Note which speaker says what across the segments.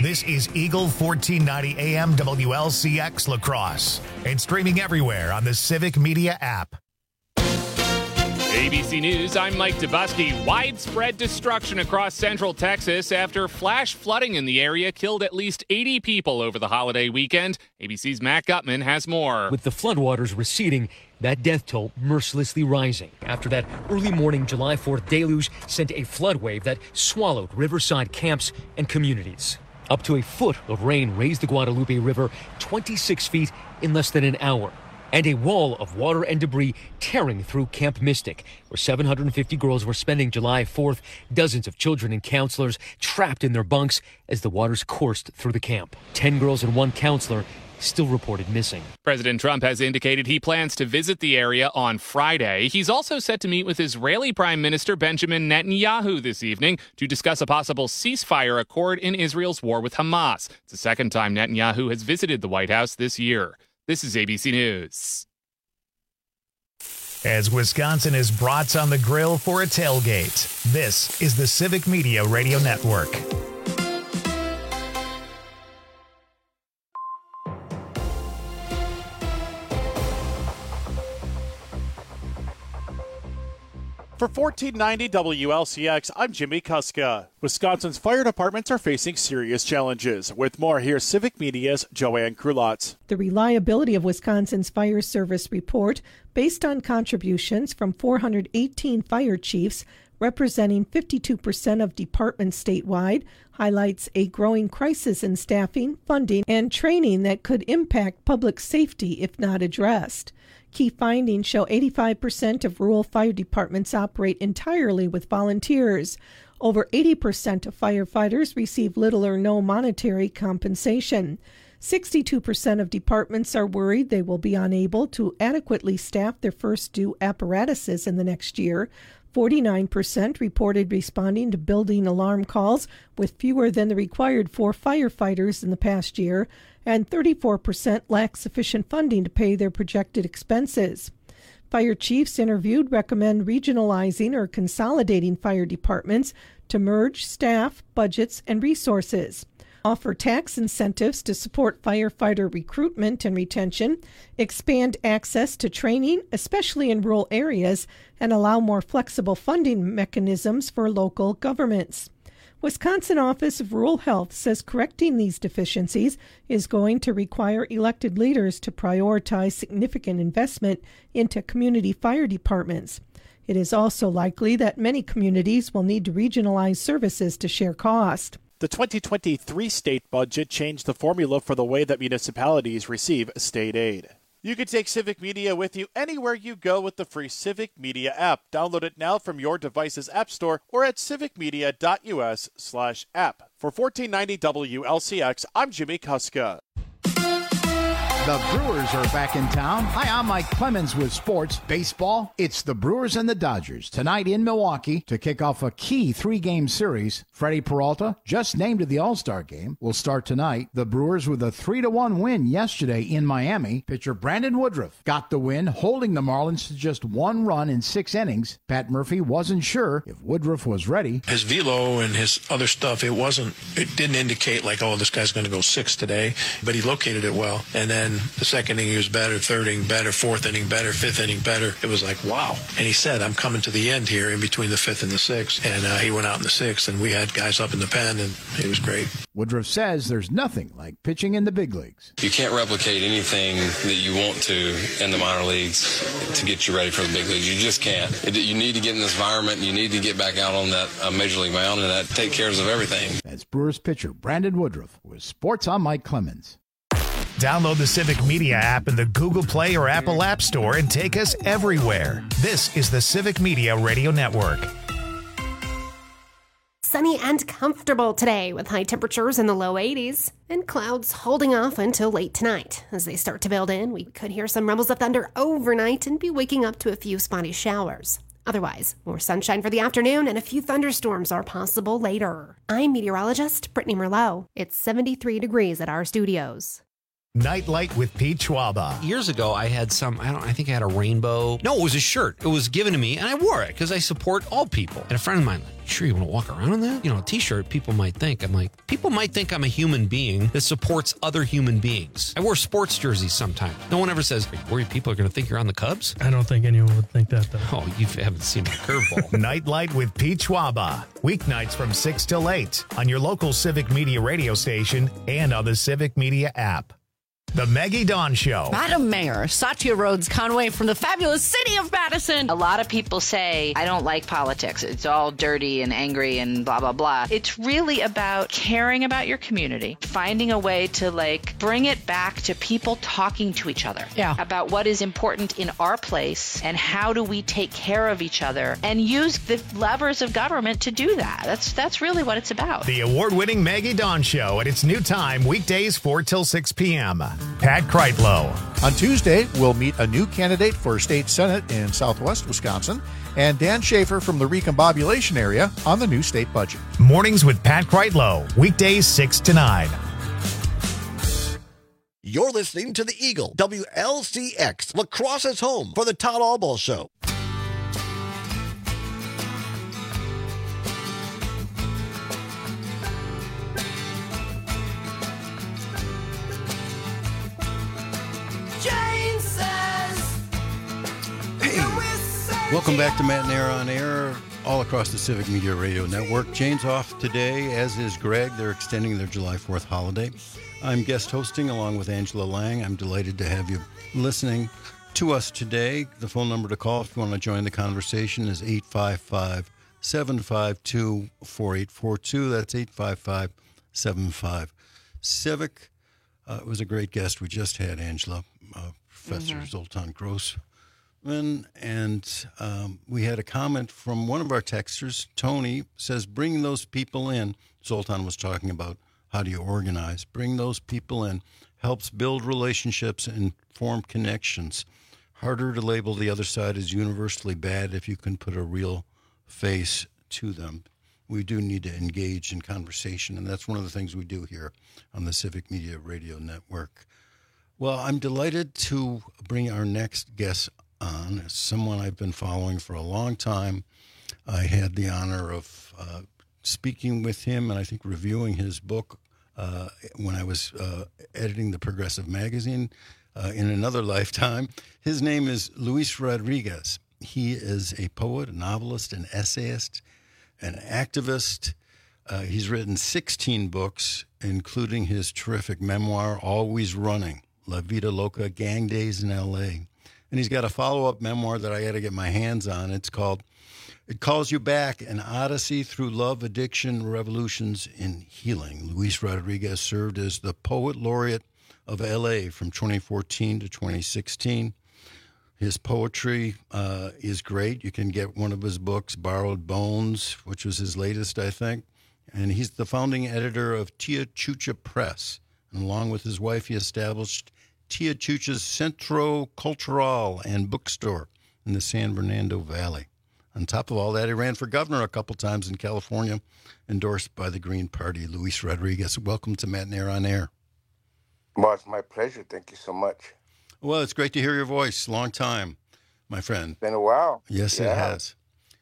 Speaker 1: This is Eagle 1490 AM WLCX La Crosse and streaming everywhere on the Civic Media app.
Speaker 2: ABC News, I'm Mike Dubusky. Widespread destruction across central Texas after flash flooding in the area killed at least 80 people over the holiday weekend. ABC's Matt Gutman has more.
Speaker 3: With the floodwaters receding, that death toll mercilessly rising after that early morning July 4th deluge sent a flood wave that swallowed riverside camps and communities. Up to a foot of rain raised the Guadalupe River 26 feet in less than an hour. And a wall of water and debris tearing through Camp Mystic, where 750 girls were spending July 4th, dozens of children and counselors trapped in their bunks as the waters coursed through the camp. 10 girls and one counselor still reported missing.
Speaker 2: President Trump has indicated he plans to visit the area on Friday. He's also set to meet with Israeli Prime Minister Benjamin Netanyahu this evening to discuss a possible ceasefire accord in Israel's war with Hamas. It's the second time Netanyahu has visited the White House this year. This is ABC News.
Speaker 1: As Wisconsin is brats on the grill for a tailgate, this is the Civic Media Radio Network.
Speaker 4: For 1490 WLCX, I'm Jimmy Kuska. Wisconsin's fire departments are facing serious challenges. With more, here's Civic Media's Joanne Krulotz.
Speaker 5: The reliability of Wisconsin's fire service report, based on contributions from 418 fire chiefs, representing 52% of departments statewide, highlights a growing crisis in staffing, funding, and training that could impact public safety if not addressed. Key findings show 85% of rural fire departments operate entirely with volunteers. Over 80% of firefighters receive little or no monetary compensation. 62% of departments are worried they will be unable to adequately staff their first due apparatuses in the next year. 49% reported responding to building alarm calls with fewer than the required 4 firefighters in the past year, and 34% lack sufficient funding to pay their projected expenses. Fire chiefs interviewed recommend regionalizing or consolidating fire departments to merge staff, budgets, and resources, offer tax incentives to support firefighter recruitment and retention, expand access to training, especially in rural areas, and allow more flexible funding mechanisms for local governments. Wisconsin Office of Rural Health says correcting these deficiencies is going to require elected leaders to prioritize significant investment into community fire departments. It is also likely that many communities will need to regionalize services to share cost.
Speaker 4: The 2023 state budget changed the formula for the way that municipalities receive state aid. You can take Civic Media with you anywhere you go with the free Civic Media app. Download it now from your device's app store or at civicmedia.us/app. For 1490 WLCX, I'm Jimmy Kuska.
Speaker 6: The Brewers are back in town. Hi, I'm Mike Clemens with sports. Baseball, it's the Brewers and the Dodgers tonight in Milwaukee to kick off a key 3-game series. Freddie Peralta, just named to the All-Star game, will start tonight. The Brewers with a 3-1 win yesterday in Miami. Pitcher Brandon Woodruff got the win, holding the Marlins to just 1 run in 6 innings. Pat Murphy wasn't sure if Woodruff was ready.
Speaker 7: His velo and his other stuff, it didn't indicate like, oh, this guy's going to go 6 today, but he located it well. And then the second inning he was better, third inning better, fourth inning better, fifth inning better. It was like, wow. And he said, I'm coming to the end here in between the 5th and the 6th. And he went out in the 6th, and we had guys up in the pen, and it was great.
Speaker 6: Woodruff says there's nothing like pitching in the big leagues.
Speaker 8: You can't replicate anything that you want to in the minor leagues to get you ready for the big leagues. You just can't. You need to get in this environment, and you need to get back out on that major league mound, and that take care of everything.
Speaker 6: That's Brewers pitcher Brandon Woodruff with Sports. I'm Mike Clemens.
Speaker 1: Download the Civic Media app in the Google Play or Apple App Store and take us everywhere. This is the Civic Media Radio Network.
Speaker 9: Sunny and comfortable today with high temperatures in the low 80s and clouds holding off until late tonight. As they start to build in, we could hear some rumbles of thunder overnight and be waking up to a few spotty showers. Otherwise, more sunshine for the afternoon and a few thunderstorms are possible later. I'm meteorologist Brittany Merlot. It's 73 degrees at our studios.
Speaker 1: Nightlight with Pete Schwaba.
Speaker 10: Years ago, I had I think I had a rainbow. No, it was a shirt. It was given to me, and I wore it because I support all people. And a friend of mine, sure you want to walk around in that? A t-shirt, people might think. People might think I'm a human being that supports other human beings. I wear sports jerseys sometimes. No one ever says, are you worried people are going to think you're on the Cubs?
Speaker 11: I don't think anyone would think that, though.
Speaker 10: Oh, you haven't seen my curveball.
Speaker 1: Nightlight with Pete Schwaba. Weeknights from 6 till 8 on your local Civic Media radio station and on the Civic Media app. The Maggie Dawn Show.
Speaker 12: Madam Mayor, Satya Rhodes Conway from the fabulous city of Madison.
Speaker 13: A lot of people say, I don't like politics. It's all dirty and angry and blah, blah, blah. It's really about caring about your community, finding a way to bring it back to people talking to each other about what is important in our place and how do we take care of each other and use the levers of government to do that. That's really what it's about.
Speaker 1: The award-winning Maggie Dawn Show at its new time, weekdays 4 till 6 p.m. Pat Kreitlow.
Speaker 14: On Tuesday, we'll meet a new candidate for state senate in southwest Wisconsin and Dan Schaefer from the recombobulation area on the new state budget.
Speaker 1: Mornings with Pat Kreitlow, weekdays 6 to 9.
Speaker 15: You're listening to the Eagle, WLCX, La Crosse's home for the Todd Albaugh Show.
Speaker 16: Welcome back to Matt and Air on Air, all across the Civic Media Radio Network. Jane's off today, as is Greg. They're extending their July 4th holiday. I'm guest hosting along with Angela Lang. I'm delighted to have you listening to us today. The phone number to call if you want to join the conversation is 855-752-4842. That's 855-75-CIVIC. It was a great guest we just had, Angela, Professor Zoltan Grossman. And we had a comment from one of our texters. Tony says, bring those people in. Zoltan was talking about how do you organize. Bring those people in. Helps build relationships and form connections. Harder to label the other side as universally bad if you can put a real face to them. We do need to engage in conversation, and that's one of the things we do here on the Civic Media Radio Network. Well, I'm delighted to bring our next guest on, someone I've been following for a long time. I had the honor of speaking with him and I think reviewing his book when I was editing the Progressive Magazine in another lifetime. His name is Luis Rodriguez. He is a poet, a novelist, an essayist, an activist. He's written 16 books, including his terrific memoir, Always Running, La Vida Loca, Gang Days in L.A., and he's got a follow-up memoir that I got to get my hands on. It's called It Calls You Back, An Odyssey Through Love, Addiction, Revolutions, in Healing. Luis Rodriguez served as the Poet Laureate of L.A. from 2014 to 2016. His poetry is great. You can get one of his books, Borrowed Bones, which was his latest, I think. And he's the founding editor of Tia Chucha Press. And along with his wife, he established Tia Chucha's Centro Cultural and bookstore in the San Fernando Valley. On top of all that, he ran for governor a couple times in California, endorsed by the Green Party. Luis Rodriguez, welcome to Matt and Air on Air.
Speaker 17: Well, it's my pleasure. Thank you so much.
Speaker 16: Well, it's great to hear your voice. Long time, my friend.
Speaker 17: It's been a while.
Speaker 16: Yes, it has.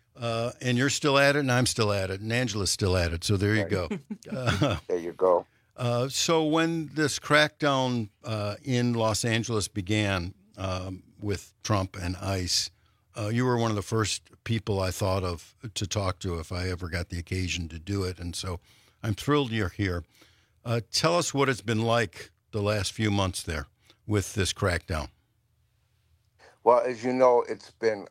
Speaker 16: And you're still at it, and I'm still at it, and Angela's still at it. So there you go.
Speaker 17: There you go.
Speaker 16: So when this crackdown in Los Angeles began with Trump and ICE, you were one of the first people I thought of to talk to if I ever got the occasion to do it. And so I'm thrilled you're here. Tell us what it's been like the last few months there with this crackdown.
Speaker 17: Well, as you know, it's been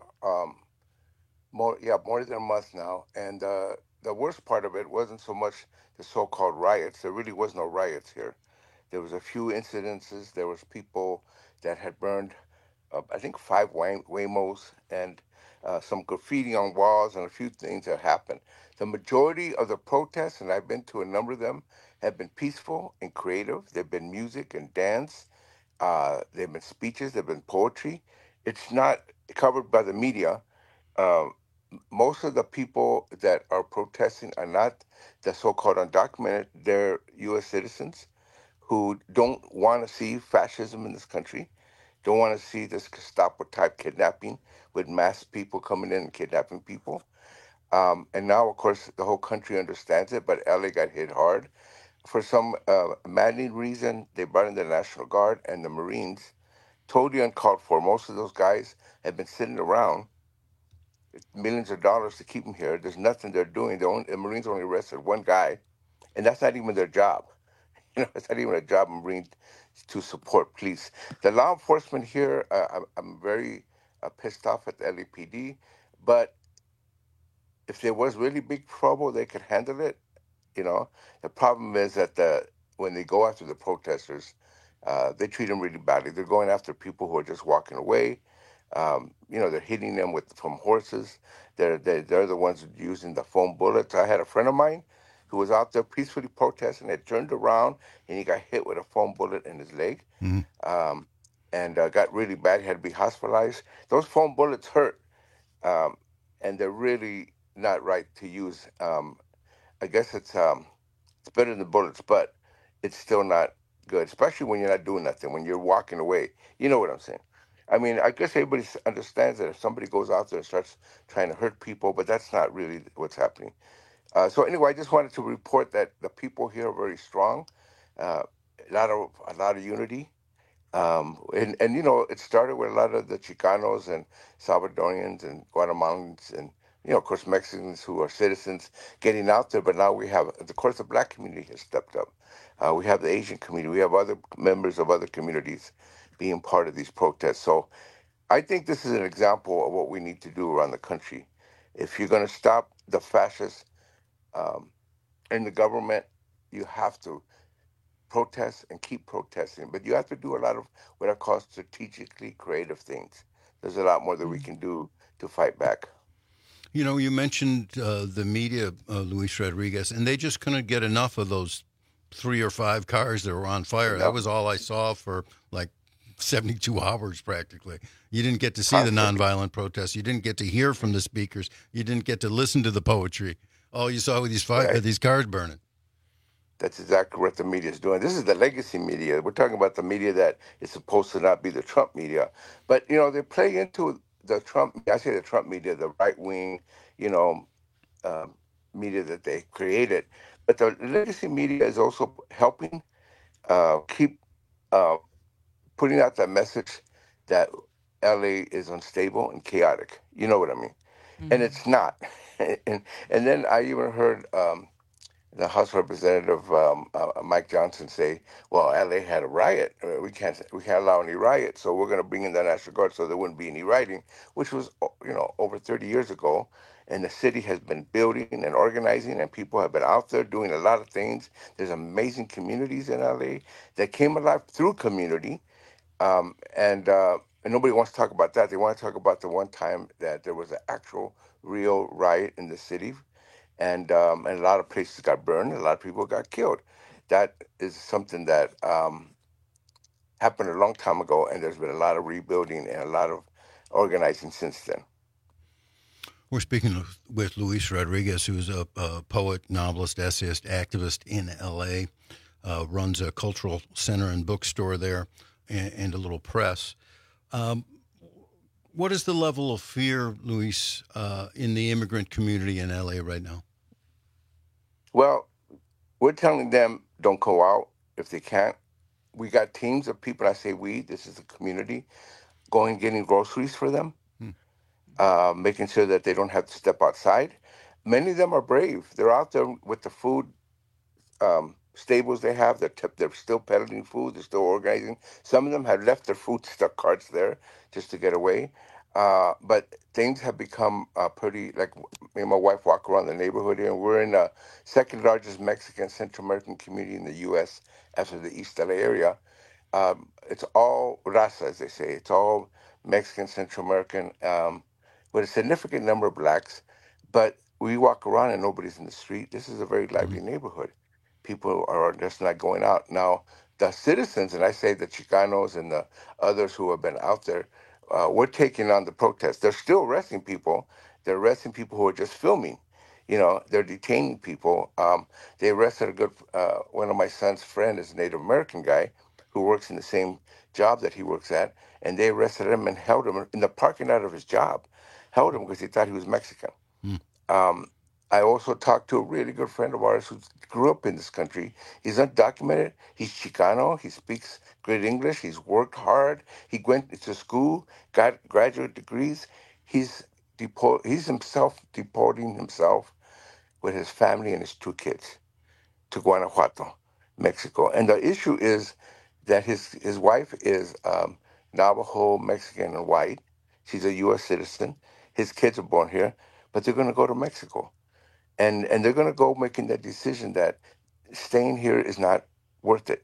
Speaker 17: more than a month now. And the worst part of it wasn't so much the so-called riots. There really was no riots here. There was a few incidences. There was people that had burned, I think, 5 Waymos and some graffiti on walls and a few things that happened. The majority of the protests, and I've been to a number of them, have been peaceful and creative. They've been music and dance. They've been speeches. They've been poetry. It's not covered by the media. Most of the people that are protesting are not the so-called undocumented. They're U.S. citizens who don't want to see fascism in this country, don't want to see this Gestapo-type kidnapping with mass people coming in and kidnapping people. And now, of course, the whole country understands it, but LA got hit hard. For some maddening reason, they brought in the National Guard and the Marines, totally uncalled for. Most of those guys have been sitting around, millions of dollars to keep them here. There's nothing they're doing. The Marines only arrested one guy, and that's not even their job. It's not even a job of Marines to support police. The law enforcement here, I'm very pissed off at the LAPD, but if there was really big trouble, they could handle it. The problem is that when they go after the protesters, they treat them really badly. They're going after people who are just walking away. They're hitting them from horses. They're the ones using the foam bullets. I had a friend of mine who was out there peacefully protesting, had turned around, and he got hit with a foam bullet in his leg, and got really bad. He had to be hospitalized. Those foam bullets hurt, and they're really not right to use. I guess it's better than bullets, but it's still not good, especially when you're not doing nothing, when you're walking away. You know what I'm saying? I mean, I guess everybody understands that if somebody goes out there and starts trying to hurt people, but that's not really what's happening. So anyway, I just wanted to report that the people here are very strong, a lot of unity, and it started with a lot of the Chicanos and Salvadorians and Guatemalans and of course Mexicans who are citizens getting out there. But now we have, of course, the Black community has stepped up. We have the Asian community. We have other members of other communities being part of these protests. So I think this is an example of what we need to do around the country. If you're going to stop the fascists in the government, you have to protest and keep protesting. But you have to do a lot of what I call strategically creative things. There's a lot more that we can do to fight back.
Speaker 16: You mentioned the media, Luis Rodriguez, and they just couldn't get enough of those 3 or 5 cars that were on fire. That was all I saw for like 72 hours practically. You didn't get to see the nonviolent protests. You didn't get to hear from the speakers. You didn't get to listen to the poetry. All you saw were these cars burning.
Speaker 17: That's exactly what the media is doing. This is the legacy media. We're talking about the media that is supposed to not be the Trump media. But, they play into the Trump media, the right-wing, media that they created. But the legacy media is also helping keep putting out that message that LA is unstable and chaotic. You know what I mean? Mm-hmm. And it's not. and then I even heard the House Representative Mike Johnson say, "Well, LA had a riot. We can't allow any riots, so we're going to bring in the National Guard so there wouldn't be any rioting," which was over 30 years ago. And the city has been building and organizing, and people have been out there doing a lot of things. There's amazing communities in LA that came alive through community, and nobody wants to talk about that. They want to talk about the one time that there was an actual, real riot in the city. And a lot of places got burned. A lot of people got killed. That is something that happened a long time ago, and there's been a lot of rebuilding and a lot of organizing since then.
Speaker 16: We're speaking with Luis Rodriguez, who's a poet, novelist, essayist, activist in L.A., runs a cultural center and bookstore there and a little press. What is the level of fear, Luis, in the immigrant community in L.A. right now?
Speaker 17: Well, we're telling them don't go out if they can't. We got teams of people, I say we, this is the community, going and getting groceries for them, making sure that they don't have to step outside. Many of them are brave. They're out there with the food stables they have. They're still peddling food. They're still organizing. Some of them have left their food stuck carts there just to get away. But things have become pretty, like me and my wife walk around the neighborhood here, and we're in the second largest Mexican Central American community in the U.S. after the East LA area. It's all raza, as they say. It's all Mexican, Central American, with a significant number of blacks. But we walk around and nobody's in the street. This is a very lively neighborhood. People are just not going out. Now, the citizens, and I say the Chicanos and the others who have been out there, we're taking on the protests. They're still arresting people. They're arresting people who are just filming. They're detaining people. They arrested one of my son's friend is a Native American guy who works in the same job that he works at, and they arrested him and held him in the parking lot of his job, held him because they thought he was Mexican. I also talked to a really good friend of ours who grew up in this country. He's undocumented. He's Chicano. He speaks great English. He's worked hard. He went to school, got graduate degrees. He's himself deporting himself with his family and his 2 kids to Guanajuato, Mexico. And the issue is that his wife is Navajo, Mexican, and white. She's a U.S. citizen. His kids are born here, but they're going to go to Mexico. And they're going to go making that decision that staying here is not worth it.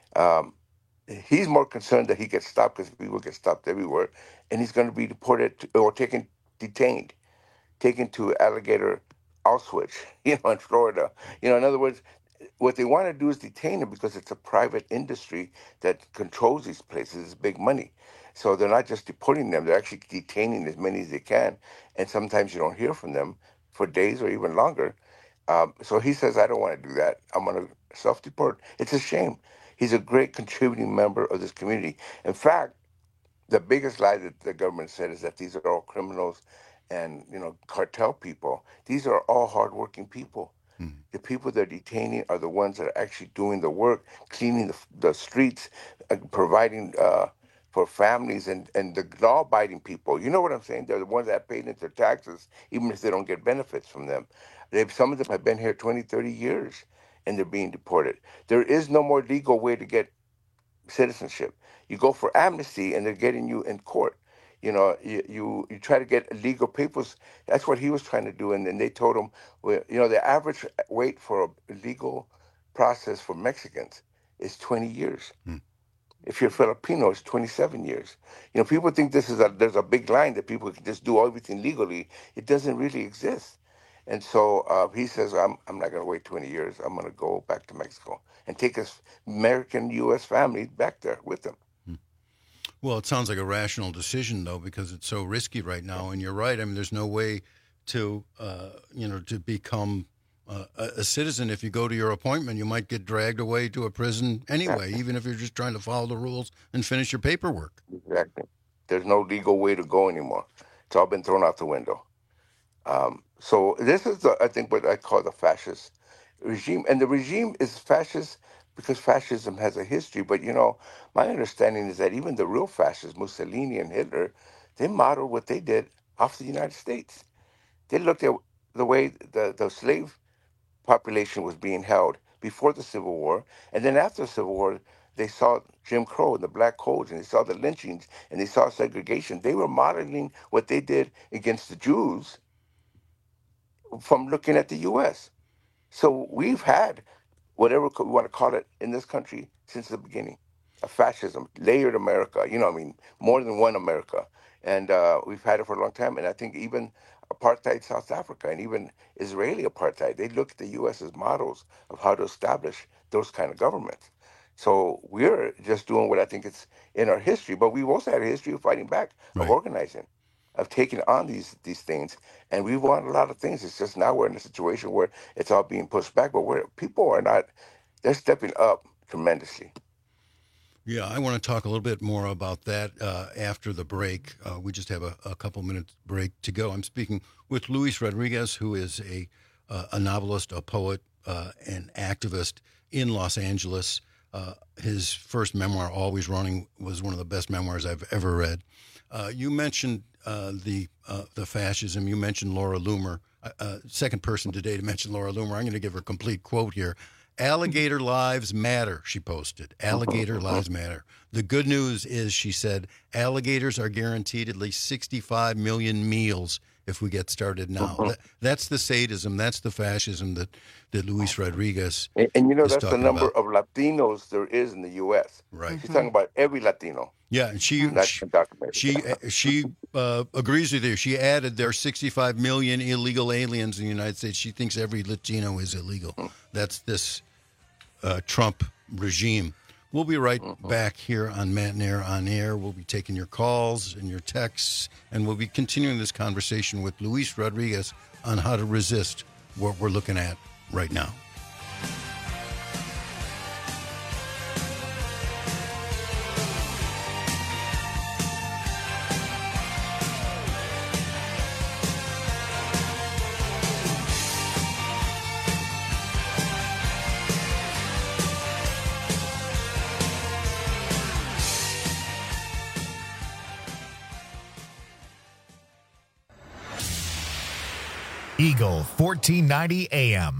Speaker 17: He's more concerned that he gets stopped because people get stopped everywhere, and he's going to be deported or detained, taken to Alligator Auschwitz, in Florida. In other words, what they want to do is detain him because it's a private industry that controls these places. It's big money. So they're not just deporting them, they're actually detaining as many as they can. And sometimes you don't hear from them for days or even longer. So he says, I don't want to do that. I'm going to self-deport. It's a shame. He's a great contributing member of this community. In fact, the biggest lie that the government said is that these are all criminals and, cartel people. These are all hardworking people. The people they're detaining are the ones that are actually doing the work, cleaning the streets, providing for families and the law-abiding people. You know what I'm saying? They're the ones that paid into their taxes, even if they don't get benefits from them. Some of them have been here 20, 30 years, and they're being deported. There is no more legal way to get citizenship. You go for amnesty, and they're getting you in court. You try to get legal papers. That's what he was trying to do. And then they told him, the average wait for a legal process for Mexicans is 20 years. If you're Filipino, it's 27 years. People think there's a big line that people can just do everything legally. It doesn't really exist. And so he says, I'm not going to wait 20 years. I'm going to go back to Mexico and take his American U.S. family back there with him.
Speaker 16: Well, it sounds like a rational decision, though, because it's so risky right now. And you're right. I mean, there's no way to, to become a citizen. If you go to your appointment, you might get dragged away to a prison anyway, even if you're just trying to follow the rules and finish your paperwork.
Speaker 17: Exactly. There's no legal way to go anymore. It's all been thrown out the window. So this is, I think, what I call the fascist regime. And the regime is fascist because fascism has a history. But, my understanding is that even the real fascists, Mussolini and Hitler, they modeled what they did off the United States. They looked at the way the slave population was being held before the Civil War. And then after the Civil War, they saw Jim Crow and the black codes, and they saw the lynchings, and they saw segregation. They were modeling what they did against the Jews from looking at the U.S. So we've had whatever we want to call it in this country since the beginning, a fascism, layered America, more than one America. And we've had it for a long time. And I think even apartheid South Africa and even Israeli apartheid, they look at the U.S. as models of how to establish those kind of governments. So we're just doing what I think it's in our history, but we've also had a history of fighting back, of organizing, of taking on these things. And we've won a lot of things. It's just now we're in a situation where it's all being pushed back, but people are not, they're stepping up tremendously.
Speaker 16: Yeah, I want to talk a little bit more about that after the break. We just have a couple minutes break to go. I'm speaking with Luis Rodriguez, who is a novelist, a poet, an activist in Los Angeles. His first memoir, Always Running, was one of the best memoirs I've ever read. You mentioned the fascism. You mentioned Laura Loomer. Second person today to mention Laura Loomer. I'm going to give her a complete quote here. Alligator lives matter, she posted. Alligator lives matter. The good news is, she said, alligators are guaranteed at least 65 million meals if we get started now. That's the sadism, that's the fascism that Luis Rodriguez
Speaker 17: and
Speaker 16: is
Speaker 17: that's the number of Latinos there is in the U.S.
Speaker 16: Right.
Speaker 17: She's talking about every Latino.
Speaker 16: Yeah, and she agrees with you. She added there are 65 million illegal aliens in the United States. She thinks every Latino is illegal. That's this Trump regime. We'll be right back here on Matt and Air on Air. We'll be taking your calls and your texts, and we'll be continuing this conversation with Luis Rodriguez on how to resist what we're looking at right now.
Speaker 1: Eagle 1490 AM.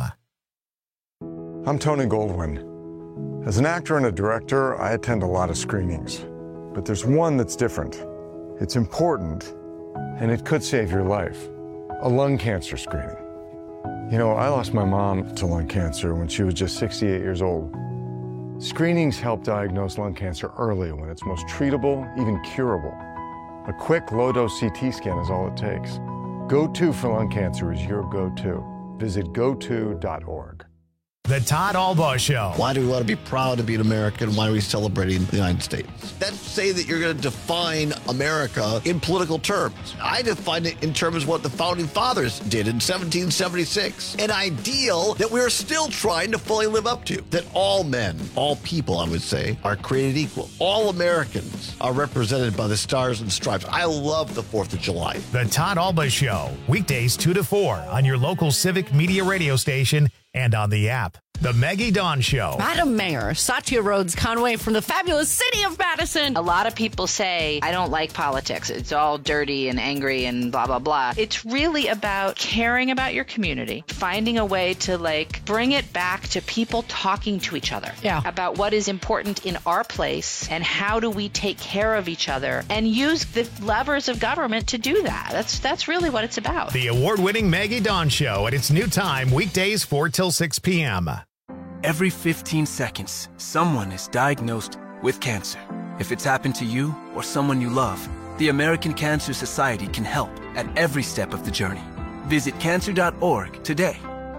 Speaker 11: I'm Tony Goldwyn. As an actor and a director, I attend a lot of screenings. But there's one that's different. It's important, and it could save your life. A lung cancer screening. You know, I lost my mom to lung cancer when she was just 68 years old. Screenings help diagnose lung cancer early when it's most treatable, even curable. A quick, low-dose CT scan is all it takes. Go-To for lung cancer is your go-to. Visit goto.org.
Speaker 1: The Todd Albaugh Show.
Speaker 15: Why do we want to be proud to be an American? Why are we celebrating the United States? That's say that you're going to define America in political terms. I define it in terms of what the Founding Fathers did in 1776. An ideal that we're still trying to fully live up to. That all men, all people, I would say, are created equal. All Americans are represented by the stars and stripes. I love the 4th of July.
Speaker 1: The Todd Albaugh Show. Weekdays 2 to 4 on your local Civic Media radio station and on the app. The Maggie Dawn Show.
Speaker 12: Madam Mayor, Satya Rhodes Conway from the fabulous city of Madison.
Speaker 13: A lot of people say, I don't like politics. It's all dirty and angry and blah, blah, blah. It's really about caring about your community, finding a way to bring it back to people talking to each other about what is important in our place and how do we take care of each other and use the levers of government to do that. That's really what it's about.
Speaker 1: The award-winning Maggie Dawn Show at its new time, weekdays 4 till 6 p.m.
Speaker 18: Every 15 seconds, someone is diagnosed with cancer. If it's happened to you or someone you love, the American Cancer Society can help at every step of the journey. Visit cancer.org today.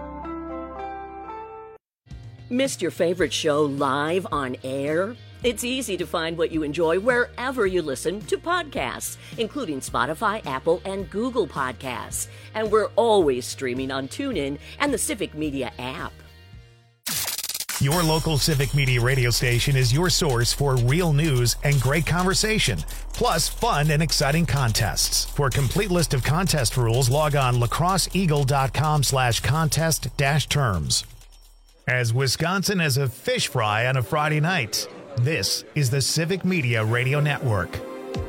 Speaker 19: Missed your favorite show live on air? It's easy to find what you enjoy wherever you listen to podcasts, including Spotify, Apple, and Google Podcasts. And we're always streaming on TuneIn and the Civic Media app.
Speaker 1: Your local Civic Media radio station is your source for real news and great conversation, plus fun and exciting contests. For a complete list of contest rules, log on lacrosseeagle.com/contest-terms. As Wisconsin has a fish fry on a Friday night, this is the Civic Media Radio Network.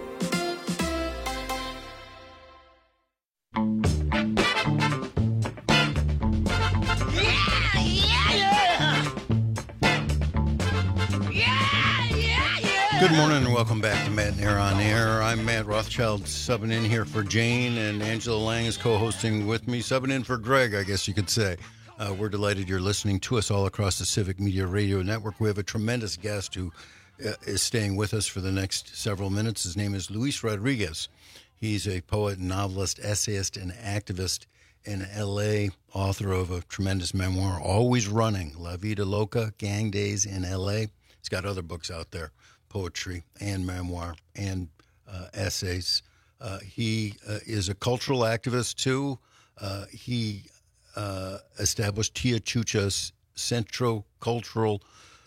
Speaker 16: Good morning and welcome back to Matt and Air on Air. I'm Matt Rothschild, subbing in here for Jane, and Angela Lang is co-hosting with me, subbing in for Greg, I guess you could say. We're delighted you're listening to us all across the Civic Media Radio Network. We have a tremendous guest who is staying with us for the next several minutes. His name is Luis Rodriguez. He's a poet, novelist, essayist, and activist in L.A., author of a tremendous memoir, Always Running, La Vida Loca, Gang Days in L.A. He's got other books out there, poetry and memoir and essays. He is a cultural activist, too. He established Tia Chucha's Centro Cultural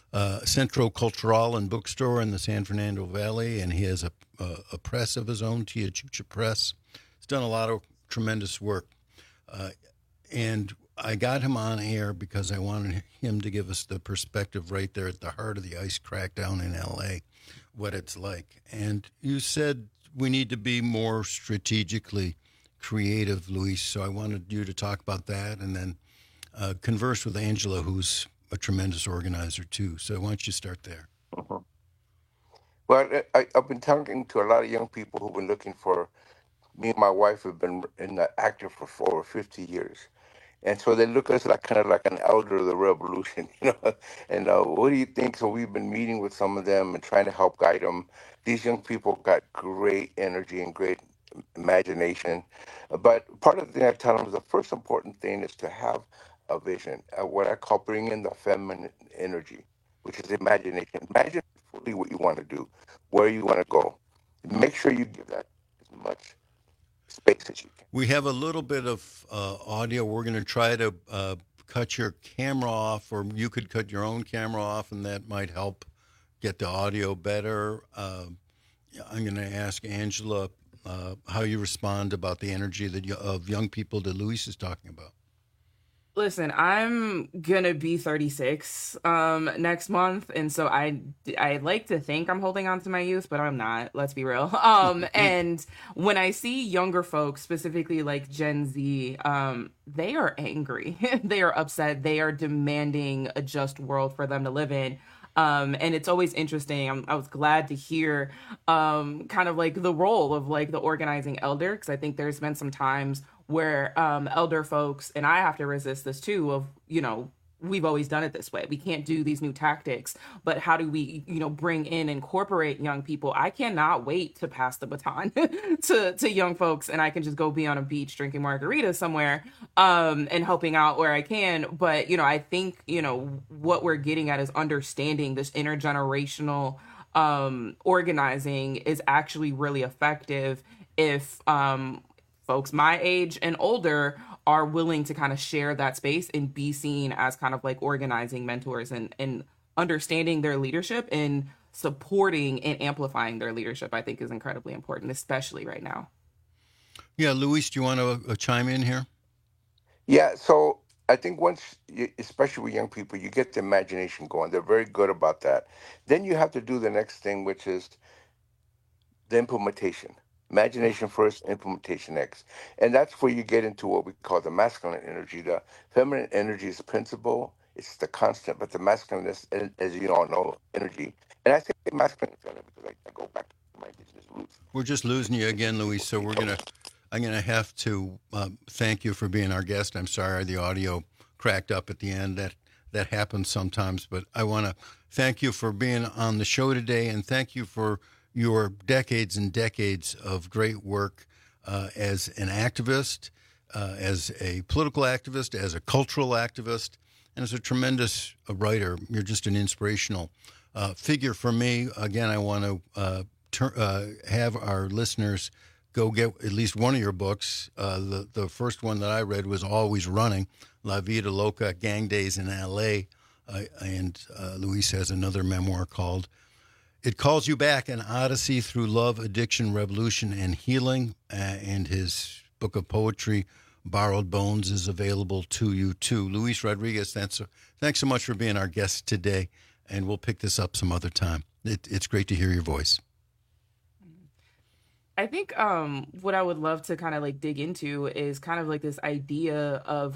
Speaker 16: and Bookstore in the San Fernando Valley, and he has a press of his own, Tia Chucha Press. He's done a lot of tremendous work. And I got him on air because I wanted him to give us the perspective right there at the heart of the ICE crackdown in L.A., what it's like. And you said we need to be more strategically creative, Luis, so I wanted you to talk about that and then converse with Angela, who's a tremendous organizer, too. So why don't you start there?
Speaker 17: Mm-hmm. Well, I've been talking to a lot of young people who've been looking for. Me and my wife have been in the active for over 50 years. And so they look at us like kind of like an elder of the revolution, you know. And what do you think? So we've been meeting with some of them and trying to help guide them. These young people got great energy and great imagination. But part of the thing I tell them is the first important thing is to have a vision, what I call bring in the feminine energy, which is imagination. Imagine fully what you want to do, where you want to go. Make sure you give that as much spaces you can.
Speaker 16: We have a little bit of audio. We're going to try to cut your camera off, or you could cut your own camera off, and that might help get the audio better. I'm going to ask Angela how you respond about the energy of young people that Luis is talking about.
Speaker 20: Listen, I'm gonna be 36 next month, and so I like to think I'm holding on to my youth, but I'm not. Let's be real. And when I see younger folks, specifically like Gen Z, they are angry, they are upset, they are demanding a just world for them to live in. And it's always interesting. I was glad to hear kind of like the role of like the organizing elder, because I think there's been some times where elder folks, and I have to resist this too, of, you know, we've always done it this way. We can't do these new tactics, but how do we, you know, bring in, incorporate young people? I cannot wait to pass the baton to young folks, and I can just go be on a beach drinking margaritas somewhere and helping out where I can. But, you know, I think, you know, what we're getting at is understanding this intergenerational organizing is actually really effective if folks my age and older are willing to kind of share that space and be seen as kind of like organizing mentors and understanding their leadership and supporting and amplifying their leadership, I think is incredibly important, especially right now.
Speaker 16: Yeah, Luis, do you want to chime in here?
Speaker 17: Yeah, so I think once, especially with young people, you get the imagination going. They're very good about that. Then you have to do the next thing, which is the implementation. Imagination first, implementation next. And that's where you get into what we call the masculine energy. The feminine energy is the principle, it's the constant, but the masculine is, as you all know, energy. And I say masculine and feminine because I go back to my indigenous roots.
Speaker 16: We're just losing you again, Luis, so I'm gonna have to thank you for being our guest. I'm sorry the audio cracked up at the end. That happens sometimes, but I want to thank you for being on the show today, and thank you for your decades and decades of great work as an activist, as a political activist, as a cultural activist, and as a tremendous writer. You're just an inspirational figure for me. Again, I want to have our listeners go get at least one of your books. The first one that I read was Always Running, La Vida Loca, Gang Days in L.A., and Luis has another memoir called It Calls You Back, an Odyssey Through Love, Addiction, Revolution, and Healing. And his book of poetry, Borrowed Bones, is available to you, too. Luis Rodriguez, thanks so much for being our guest today, and we'll pick this up some other time. It's great to hear your voice.
Speaker 20: I think what I would love to kind of like dig into is kind of like this idea of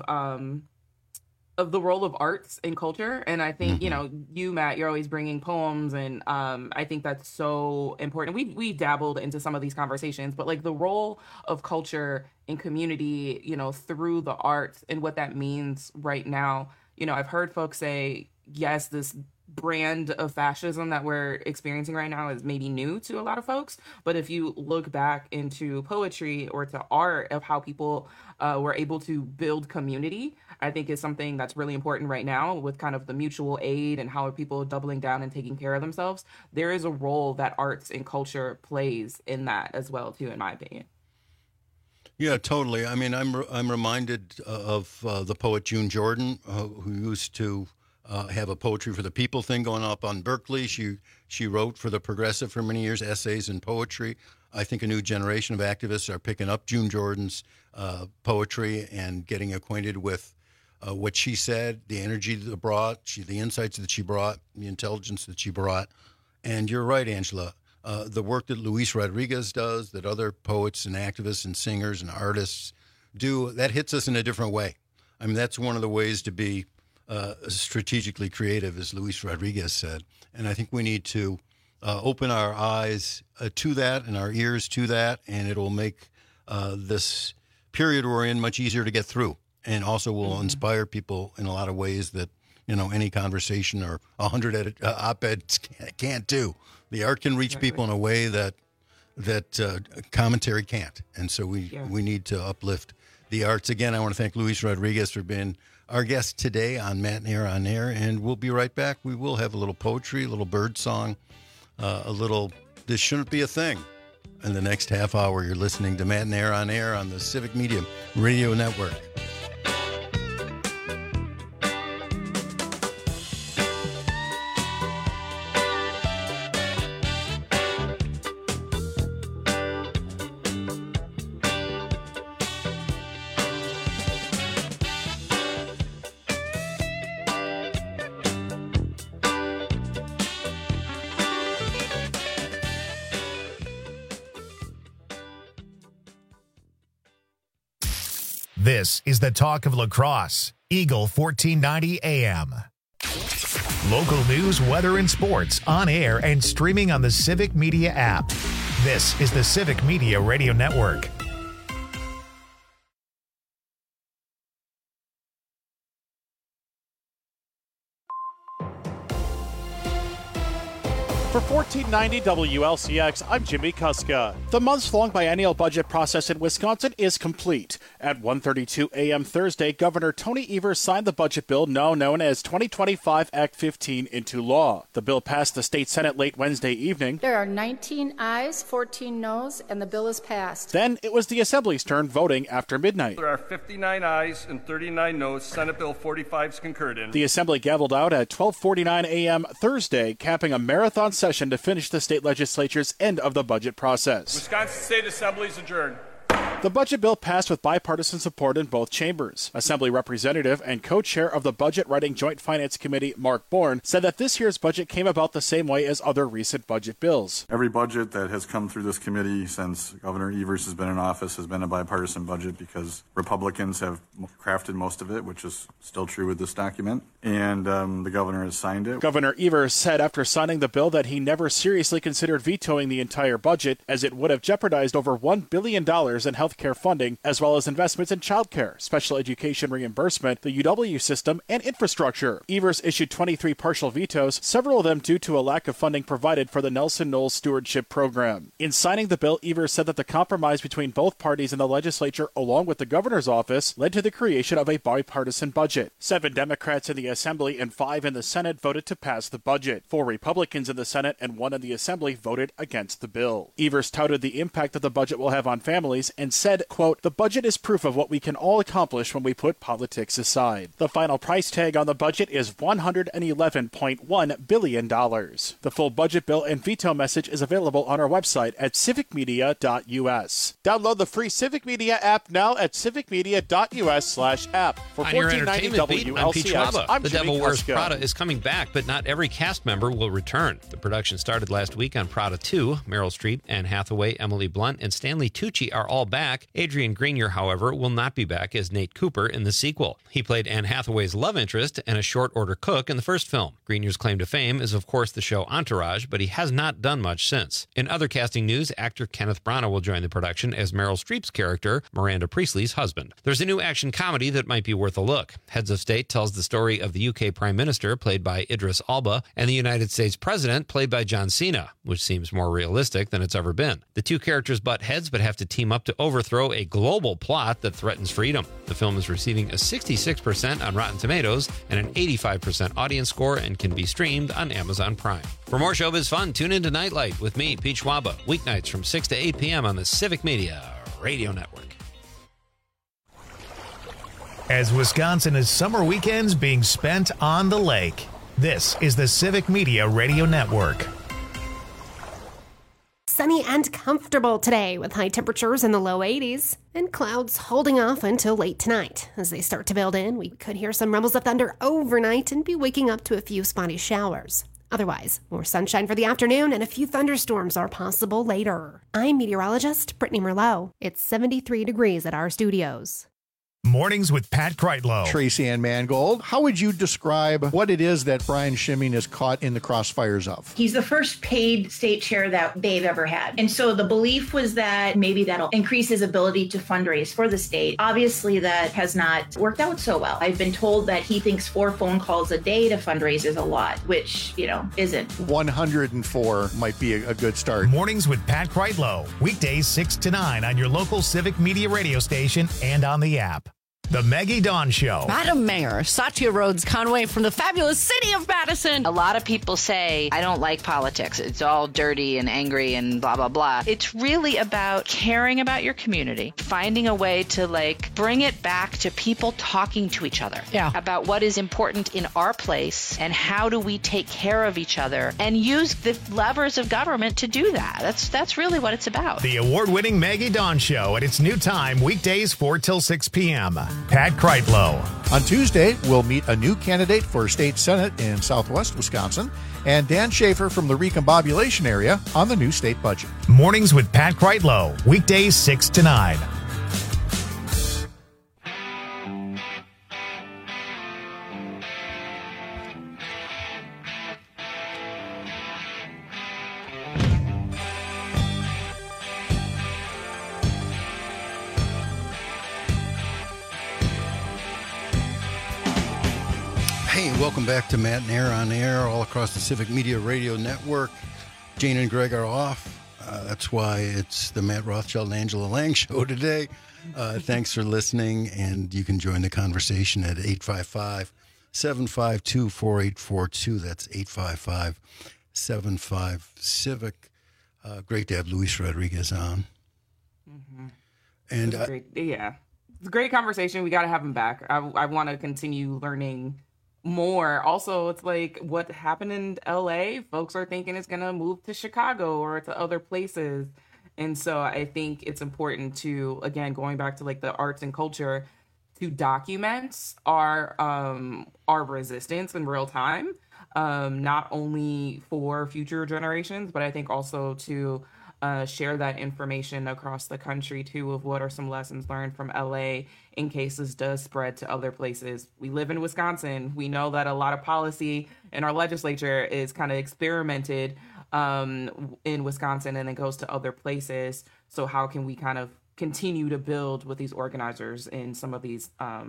Speaker 20: the role of arts and culture. And I think, you know, you, Matt, you're always bringing poems, and I think that's so important. We dabbled into some of these conversations, but like the role of culture in community, you know, through the arts and what that means right now. You know, I've heard folks say, yes, this brand of fascism that we're experiencing right now is maybe new to a lot of folks, but if you look back into poetry or to art of how people were able to build community, I think is something that's really important right now with kind of the mutual aid and how are people doubling down and taking care of themselves. There is a role that arts and culture plays in that as well too, in my opinion.
Speaker 16: Yeah, totally. I mean, I'm reminded of the poet June Jordan, who used to have a Poetry for the People thing going up on Berkeley. She wrote for The Progressive for many years, essays and poetry. I think a new generation of activists are picking up June Jordan's poetry and getting acquainted with what she said, the energy that brought, the insights that she brought, the intelligence that she brought. And you're right, Angela. The work that Luis Rodriguez does, that other poets and activists and singers and artists do, that hits us in a different way. I mean, that's one of the ways to be strategically creative, as Luis Rodriguez said. And I think we need to open our eyes to that and our ears to that, and it will make this period we're in much easier to get through, and also will inspire people in a lot of ways that, you know, any conversation or 100 op-eds can't do. The art can reach people in a way that commentary can't, and so we need to uplift the arts. Again, I want to thank Luis Rodriguez for being our guest today on Matt and Air on Air, and we'll be right back. We will have a little poetry, a little bird song, a little This Shouldn't Be a Thing. And the next half hour, you're listening to Matt and Air on the Civic Media Radio Network.
Speaker 1: This is the talk of La Crosse, Eagle 1490 AM. Local news, weather, and sports on air and streaming on the Civic Media app. This is the Civic Media Radio Network.
Speaker 4: For 1490 WLCX, I'm Jimmy Kuska. The months-long biennial budget process in Wisconsin is complete. At 1:32 a.m. Thursday, Governor Tony Evers signed the budget bill now known as 2025 Act 15 into law. The bill passed the state Senate late Wednesday evening.
Speaker 21: There are 19 ayes, 14 noes, and the bill is passed.
Speaker 4: Then it was the Assembly's turn voting after midnight.
Speaker 22: There are 59 ayes and 39 noes. Senate Bill 45 is concurred in.
Speaker 4: The Assembly gavelled out at 12:49 a.m. Thursday, capping a marathon session to finish the state legislature's end of the budget process.
Speaker 22: Wisconsin State Assembly is adjourned.
Speaker 4: The budget bill passed with bipartisan support in both chambers. Assembly Representative and co-chair of the Budget Writing Joint Finance Committee, Mark Bourne, said that this year's budget came about the same way as other recent budget bills.
Speaker 23: Every budget that has come through this committee since Governor Evers has been in office has been a bipartisan budget because Republicans have crafted most of it, which is still true with this document, and the governor has signed it.
Speaker 4: Governor Evers said after signing the bill that he never seriously considered vetoing the entire budget, as it would have jeopardized over $1 billion in health care funding, as well as investments in childcare, special education reimbursement, the UW system, and infrastructure. Evers issued 23 partial vetoes, several of them due to a lack of funding provided for the Nelson Knowles Stewardship Program. In signing the bill, Evers said that the compromise between both parties in the legislature, along with the governor's office, led to the creation of a bipartisan budget. 7 Democrats in the Assembly and 5 in the Senate voted to pass the budget. 4 Republicans in the Senate and 1 in the Assembly voted against the bill. Evers touted the impact that the budget will have on families and said, quote, "The budget is proof of what we can all accomplish when we put politics aside." The final price tag on the budget is $111.1 billion. The full budget bill and veto message is available on our website at civicmedia.us. Download the free Civic Media app now at civicmedia.us/app. For
Speaker 10: On your
Speaker 4: 1490
Speaker 10: entertainment beat, I'm Pete
Speaker 4: WLCX,
Speaker 10: Schwaba.
Speaker 4: I'm
Speaker 10: The
Speaker 4: Jimmy
Speaker 10: Devil Wears
Speaker 4: Kuska.
Speaker 10: Prada is coming back, but not every cast member will return. The production started last week on Prada 2. Meryl Streep, Anne Hathaway, Emily Blunt, and Stanley Tucci are all back. Adrian Grenier, however, will not be back as Nate Cooper in the sequel. He played Anne Hathaway's love interest and a short-order cook in the first film. Grenier's claim to fame is, of course, the show Entourage, but he has not done much since. In other casting news, actor Kenneth Branagh will join the production as Meryl Streep's character, Miranda Priestley's husband. There's a new action comedy that might be worth a look. Heads of State tells the story of the UK Prime Minister, played by Idris Elba, and the United States President, played by John Cena, which seems more realistic than it's ever been. The two characters butt heads but have to team up to overthrow a global plot that threatens freedom. The film is receiving a 66% on Rotten Tomatoes and an 85% audience score and can be streamed on Amazon Prime. For more showbiz fun, tune into Nightlight with me, Pete Schwaba, weeknights from 6 to 8 p.m. on the Civic Media Radio Network.
Speaker 1: As Wisconsin is summer weekends being spent on the lake, this is the Civic Media Radio Network.
Speaker 9: Sunny and comfortable today with high temperatures in the low 80s and clouds holding off until late tonight. As they start to build in, we could hear some rumbles of thunder overnight and be waking up to a few spotty showers. Otherwise, more sunshine for the afternoon and a few thunderstorms are possible later. I'm meteorologist Brittany Merlot. It's 73 degrees at our studios.
Speaker 1: Mornings with Pat Kreitlow.
Speaker 14: Tracy Ann Mangold, how would you describe what it is that Brian Schimming is caught in the crossfires of?
Speaker 24: He's the first paid state chair that they've ever had. And so the belief was that maybe that'll increase his ability to fundraise for the state. Obviously, that has not worked out so well. I've been told that he thinks 4 phone calls a day to fundraise is a lot, which, isn't.
Speaker 14: 104 might be a good start.
Speaker 1: Mornings with Pat Kreitlow. Weekdays 6 to 9 on your local Civic Media radio station and on the app. The Maggie Dawn Show.
Speaker 12: Madam Mayor, Satya Rhodes Conway from the fabulous city of Madison.
Speaker 13: A lot of people say, I don't like politics. It's all dirty and angry and blah, blah, blah. It's really about caring about your community, finding a way to bring it back to people talking to each other about what is important in our place and how do we take care of each other and use the levers of government to do that. That's really what it's about.
Speaker 1: The award-winning Maggie Dawn Show at its new time, weekdays 4 till 6 p.m. Pat Kreitlow.
Speaker 14: On Tuesday, we'll meet a new candidate for state senate in southwest Wisconsin and Dan Schaefer from the recombobulation area on the new state budget.
Speaker 1: Mornings with Pat Kreitlow, weekdays 6 to 9.
Speaker 16: Welcome back to Matt and Air on Air, all across the Civic Media Radio Network. Jane and Greg are off. That's why it's the Matt Rothschild and Angela Lang show today. Thanks for listening, and you can join the conversation at 855-752-4842. That's 855-75-CIVIC. Great to have Luis Rodriguez on.
Speaker 20: Mm-hmm.
Speaker 16: And
Speaker 20: it's a great conversation. We got to have him back. I want to continue learning more. Also, it's what happened in LA, folks are thinking it's gonna move to Chicago or to other places, and so I think it's important to, again, going back to the arts and culture, to document our resistance in real time, not only for future generations, but I think also to share that information across the country too, of what are some lessons learned from LA in case this does spread to other places. We live in Wisconsin. We know that a lot of policy in our legislature is kind of experimented in Wisconsin and then goes to other places. So how can we kind of continue to build with these organizers in some of these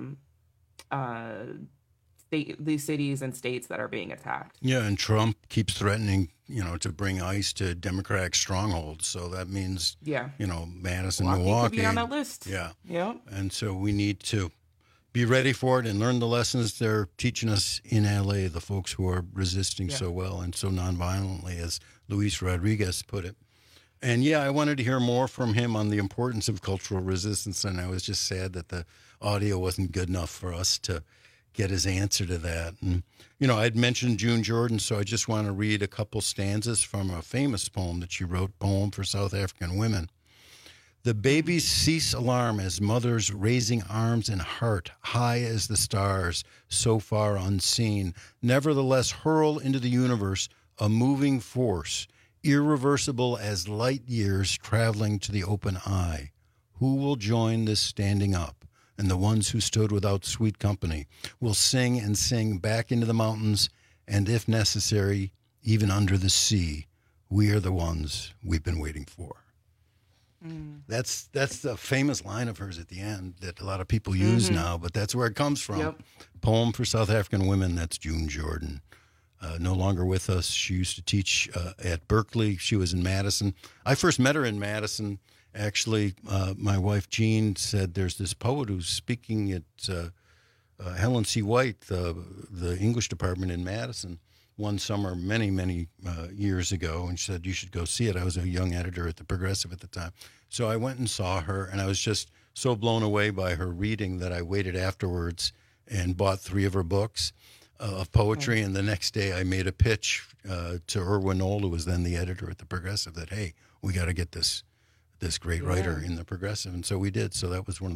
Speaker 20: these cities and states that are being attacked?
Speaker 16: Yeah, and Trump keeps threatening, to bring ICE to Democratic strongholds. So that means, Madison, Milwaukee.
Speaker 20: Could be on that list.
Speaker 16: Yeah.
Speaker 20: Yep.
Speaker 16: And so we need to be ready for it and learn the lessons they're teaching us in LA, the folks who are resisting so well and so nonviolently, as Luis Rodriguez put it. And I wanted to hear more from him on the importance of cultural resistance. And I was just sad that the audio wasn't good enough for us to get his answer to that. And, I'd mentioned June Jordan, so I just want to read a couple stanzas from a famous poem that she wrote, Poem for South African Women. The babies cease alarm as mothers raising arms and heart high as the stars, so far unseen, nevertheless hurl into the universe a moving force, irreversible as light years traveling to the open eye. Who will join this standing up? And the ones who stood without sweet company will sing and sing back into the mountains, and if necessary, even under the sea. We are the ones we've been waiting for. Mm. That's the famous line of hers at the end that a lot of people use now, but that's where it comes from. Yep. Poem for South African Women, that's June Jordan. No longer with us. She used to teach at Berkeley. She was in Madison. I first met her in Madison. Actually, my wife, Jean, said there's this poet who's speaking at Helen C. White, the English department in Madison, one summer many, many years ago, and she said, you should go see it. I was a young editor at The Progressive at the time. So I went and saw her, and I was just so blown away by her reading that I waited afterwards and bought 3 of her books of poetry, and the next day I made a pitch to Irwin Knoll, who was then the editor at The Progressive, that, hey, we got to get this great writer in The Progressive, and so we did. So that was one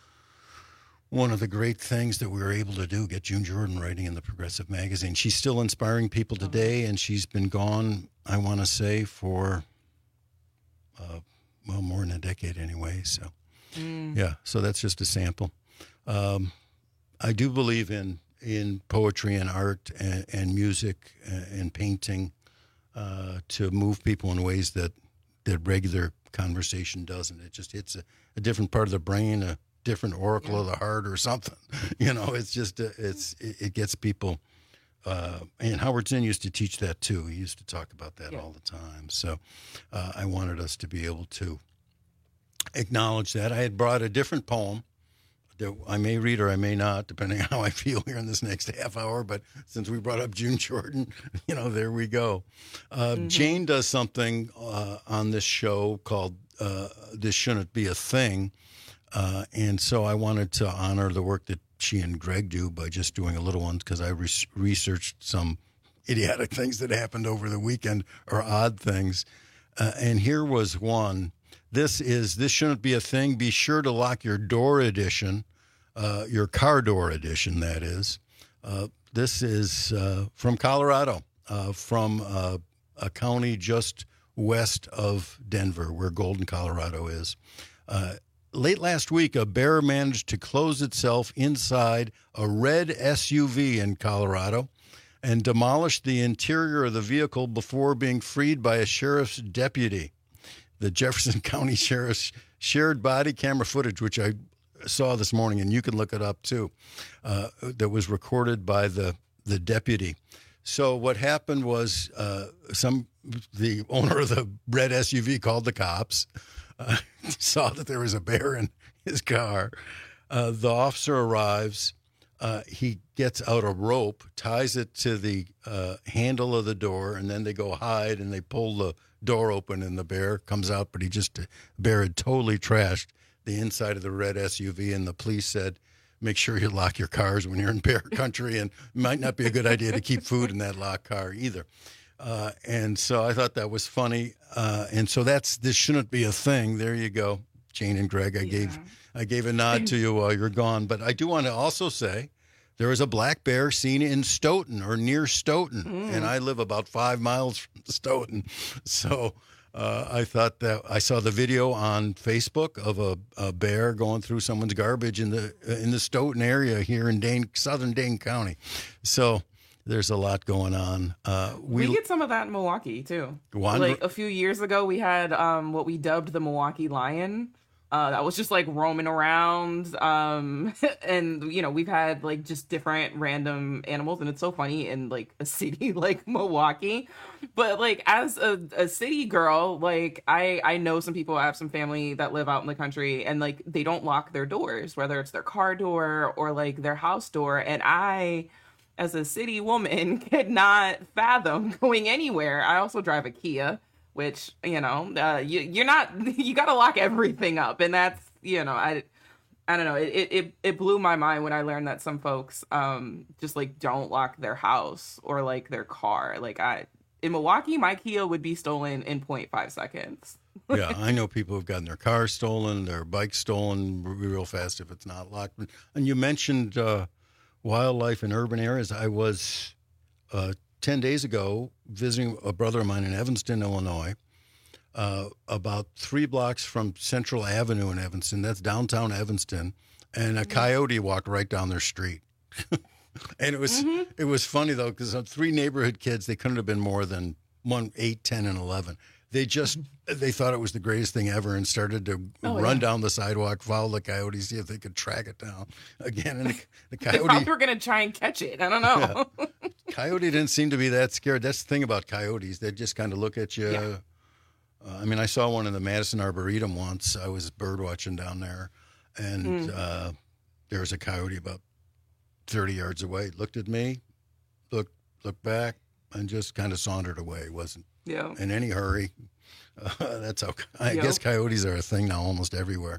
Speaker 16: of the great things that we were able to do, get June Jordan writing in The Progressive magazine. She's still inspiring people today, and she's been gone, I want to say, for more than a decade anyway. So so that's just a sample. I do believe in poetry and art and music and painting to move people in ways that regular conversation doesn't. It just hits a different part of the brain, a different oracle of the heart or something. It's just it gets people. And Howard Zinn used to teach that too. He used to talk about that all the time. So I wanted us to be able to acknowledge that. I had brought a different poem I may read or I may not, depending on how I feel here in this next half hour. But since we brought up June Jordan, there we go. Jane does something on this show called This Shouldn't Be a Thing. And so I wanted to honor the work that she and Greg do by just doing a little one, because I researched some idiotic things that happened over the weekend, or odd things. And here was one. This shouldn't be a thing. Be sure to lock your door edition, your car door edition, that is. This is from Colorado, from a county just west of Denver, where Golden, Colorado is. Late last week, a bear managed to close itself inside a red SUV in Colorado and demolished the interior of the vehicle before being freed by a sheriff's deputy. The Jefferson County Sheriff's shared body camera footage, which I saw this morning, and you can look it up too, that was recorded by the deputy. So what happened was the owner of the red SUV called the cops, saw that there was a bear in his car. The officer arrives. He gets out a rope, ties it to the handle of the door, and then they go hide and they pull the door open and the bear comes out. But the bear had totally trashed the inside of the red SUV, and the police said, make sure you lock your cars when you're in bear country, and it might not be a good idea to keep food in that locked car either. And so I thought that was funny. And so this shouldn't be a thing. There you go, Jane and Greg. I gave a nod to you while you're gone. But I do want to also say there is a black bear seen in Stoughton, or near Stoughton. And I live about 5 miles from Stoughton. So I thought that I saw the video on Facebook of a bear going through someone's garbage in the Stoughton area here in southern Dane County. So there's a lot going on.
Speaker 20: We get some of that in Milwaukee too. Like a few years ago, we had what we dubbed the Milwaukee Lion. That was just like roaming around. And we've had like just different random animals, and it's so funny in like a city like Milwaukee. But like as a city girl, like I know some people, I have some family that live out in the country, and like they don't lock their doors, whether it's their car door or like their house door. And I, as a city woman, could not fathom going anywhere. I also drive a Kia, which, you gotta lock everything up. And that's, I don't know. It blew my mind when I learned that some folks just like don't lock their house or like their car. Like in Milwaukee, my Kia would be stolen in 0.5 seconds.
Speaker 16: Yeah, I know people who've gotten their cars stolen, their bikes stolen real fast if it's not locked. And you mentioned wildlife in urban areas. I was 10 days ago visiting a brother of mine in Evanston, Illinois, about 3 blocks from Central Avenue in Evanston. That's downtown Evanston. And a coyote walked right down their street. And it was funny, though, because 3 neighborhood kids, they couldn't have been more than 8, 10, and 11. They thought it was the greatest thing ever and started to run down the sidewalk, follow the coyote, see if they could track it down again. And the coyote,
Speaker 20: they thought we were going to try and catch it. I don't know.
Speaker 16: Yeah. Coyote didn't seem to be that scared. That's the thing about coyotes. They just kind of look at you. Yeah. I saw one in the Madison Arboretum once. I was bird watching down there, and there was a coyote about 30 yards away. Looked at me, looked back, and just kind of sauntered away. Wasn't in any hurry. That's how I guess coyotes are a thing now almost everywhere.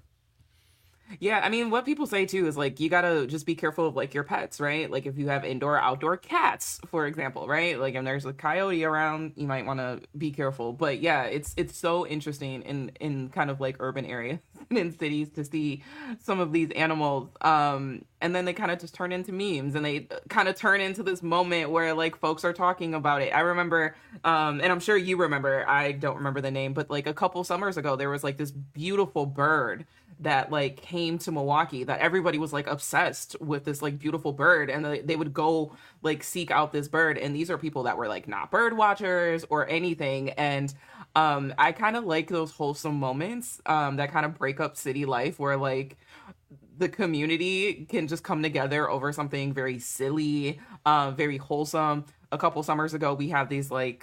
Speaker 20: Yeah, I mean, what people say too is like you gotta just be careful of like your pets, right? Like if you have indoor, outdoor cats, for example, right? Like if there's a coyote around, you might want to be careful. But yeah, it's so interesting in kind of like urban areas and in cities to see some of these animals, and then they kind of just turn into memes, and they kind of turn into this moment where like folks are talking about it. I remember, and I'm sure you remember. I don't remember the name, but like a couple summers ago, there was like this beautiful bird that like came to Milwaukee that everybody was like obsessed with this like beautiful bird, and they would go like seek out this bird, and these are people that were like not bird watchers or anything. And I kind of like those wholesome moments that kind of break up city life where like the community can just come together over something very silly, very wholesome. A couple summers ago we had these like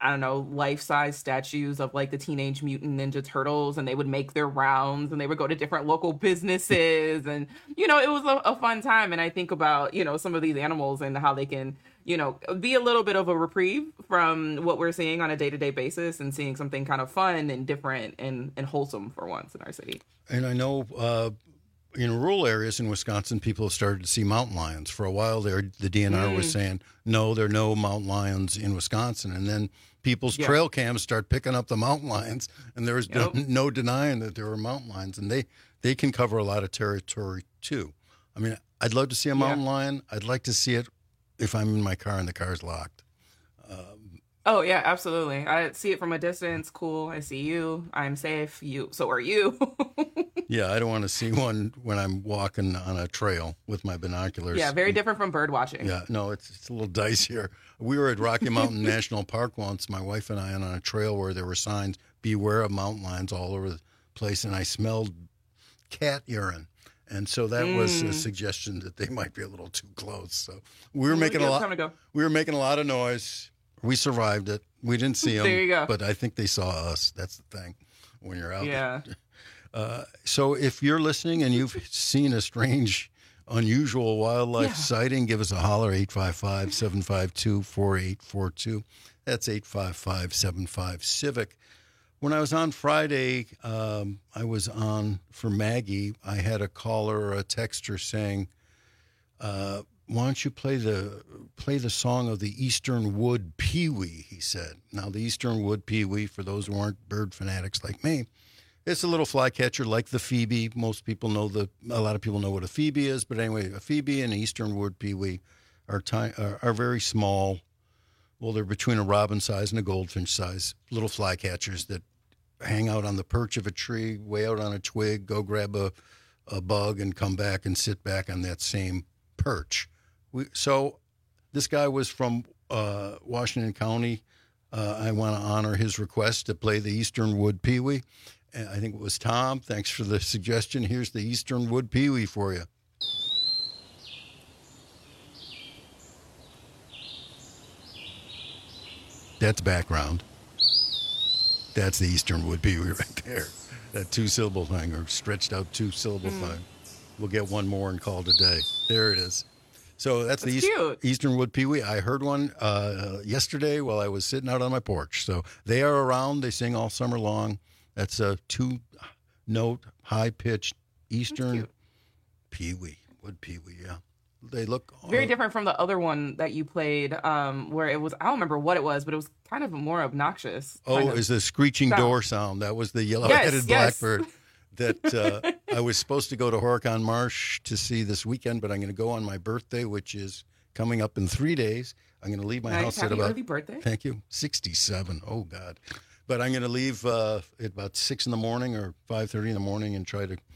Speaker 20: I don't know, life-size statues of like the Teenage Mutant Ninja Turtles, and they would make their rounds and they would go to different local businesses, and it was a fun time. And I think about some of these animals and how they can be a little bit of a reprieve from what we're seeing on a day-to-day basis, and seeing something kind of fun and different and wholesome for once in our city.
Speaker 16: And I know in rural areas in Wisconsin, people have started to see mountain lions. For a while there, the DNR was saying, no, there are no mountain lions in Wisconsin. And then people's trail cams start picking up the mountain lions, and there's no denying that there were mountain lions. And they can cover a lot of territory, too. I mean, I'd love to see a mountain lion. I'd like to see it if I'm in my car and the car's locked.
Speaker 20: Oh, yeah, absolutely. I see it from a distance. Cool. I see you. I'm safe. So are you.
Speaker 16: Yeah, I don't want to see one when I'm walking on a trail with my binoculars.
Speaker 20: Yeah, very different from bird watching.
Speaker 16: Yeah, no, it's a little dicier. We were at Rocky Mountain National Park once, my wife and I, on a trail where there were signs, beware of mountain lions all over the place, and I smelled cat urine. And so that was a suggestion that they might be a little too close. So we were making a lot of noise. We survived it. We didn't see them.
Speaker 20: There you go.
Speaker 16: But I think they saw us. That's the thing when you're out
Speaker 20: there.
Speaker 16: So if you're listening and you've seen a strange, unusual wildlife sighting, give us a holler, 855-752-4842. That's 855-75-CIVIC. When I was on Friday, I was on for Maggie. I had a caller or a texter saying, why don't you play the song of the Eastern Wood Pewee, he said. Now, the Eastern Wood Pewee, for those who aren't bird fanatics like me, it's a little flycatcher like the phoebe. Most people know a lot of people know what a phoebe is, but anyway, a phoebe and an Eastern Wood Pewee are very small. Well, they're between a robin size and a goldfinch size, little flycatchers that hang out on the perch of a tree, way out on a twig, go grab a bug and come back and sit back on that same perch. So this guy was from Washington County. I want to honor his request to play the Eastern Wood Pewee. I think it was Tom. Thanks for the suggestion. Here's the Eastern Wood Pewee for you. That's background. That's the Eastern Wood Pewee right there. That two-syllable thing, or stretched out two-syllable thing. We'll get one more and call it a day. There it is. So that's the Eastern Wood Pewee. I heard one yesterday while I was sitting out on my porch. So they are around. They sing all summer long. That's a two-note, high-pitched Eastern Pewee, Wood Pewee, yeah. They look
Speaker 20: very different from the other one that you played, where it was, I don't remember what it was, but it was kind of more obnoxious.
Speaker 16: It's the screeching door sound. That was the yellow-headed blackbird that I was supposed to go to Horicon Marsh to see this weekend, but I'm going to go on my birthday, which is coming up in 3 days. I'm going to leave my house at about...
Speaker 20: Happy birthday.
Speaker 16: Thank you. 67. Oh, God. But I'm going to leave at about 6 in the morning or 5:30 in the morning and try to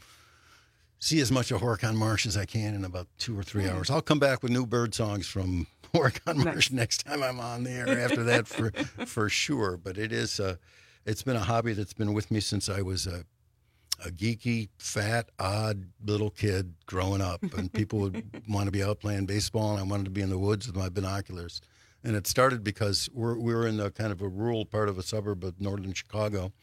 Speaker 16: see as much of Horicon Marsh as I can in about 2 or 3 hours. I'll come back with new bird songs from Horicon Marsh next time I'm on the air after that for sure. But it's been a hobby that's been with me since I was a geeky, fat, odd little kid growing up. And people would want to be out playing baseball, and I wanted to be in the woods with my binoculars. And it started because we were in the kind of a rural part of a suburb of northern Chicago.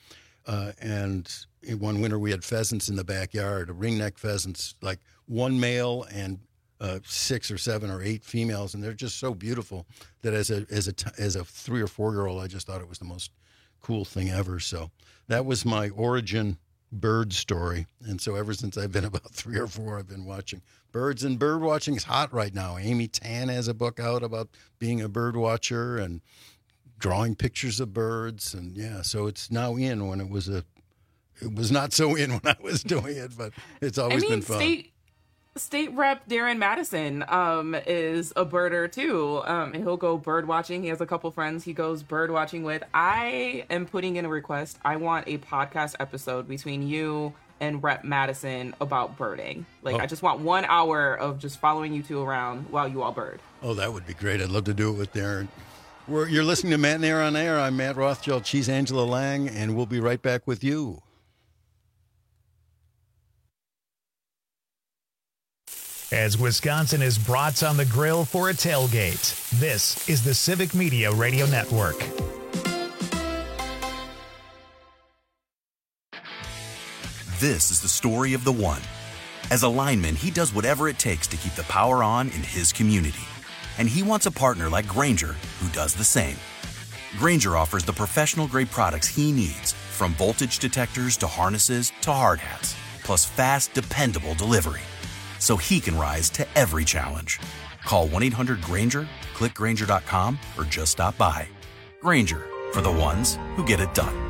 Speaker 16: And one winter we had pheasants in the backyard, ringneck pheasants, like one male and 6 or 7 or 8 females. And they're just so beautiful that as a 3 or 4-year-old, I just thought it was the most cool thing ever. So that was my origin bird story. And so ever since I've been about 3 or 4, I've been watching birds, and bird watching is hot right now. Amy Tan has a book out about being a bird watcher and drawing pictures of birds. And yeah, so it's now in when it was not so in when I was doing it, but it's always been fun.
Speaker 20: State Rep Darren Madison is a birder too, and he'll go bird watching. He has a couple friends he goes bird watching with. I am putting in a request. I want a podcast episode between you and Rep Madison about birding. I just want 1 hour of just following you two around while you all bird.
Speaker 16: Oh, that would be great. I'd love to do it with Darren. You're listening to Matt and Air on Air. I'm Matt Rothschild. She's Angela Lang, and we'll be right back with you.
Speaker 1: As Wisconsin is brats on the grill for a tailgate, this is the Civic Media Radio Network.
Speaker 2: This is the story of the one. As a lineman, he does whatever it takes to keep the power on in his community. And he wants a partner like Grainger who does the same. Grainger offers the professional-grade products he needs, from voltage detectors to harnesses to hard hats, plus fast, dependable delivery, so he can rise to every challenge. Call 1-800-GRAINGER, click Grainger.com, or just stop by. Grainger, for the ones who get it done.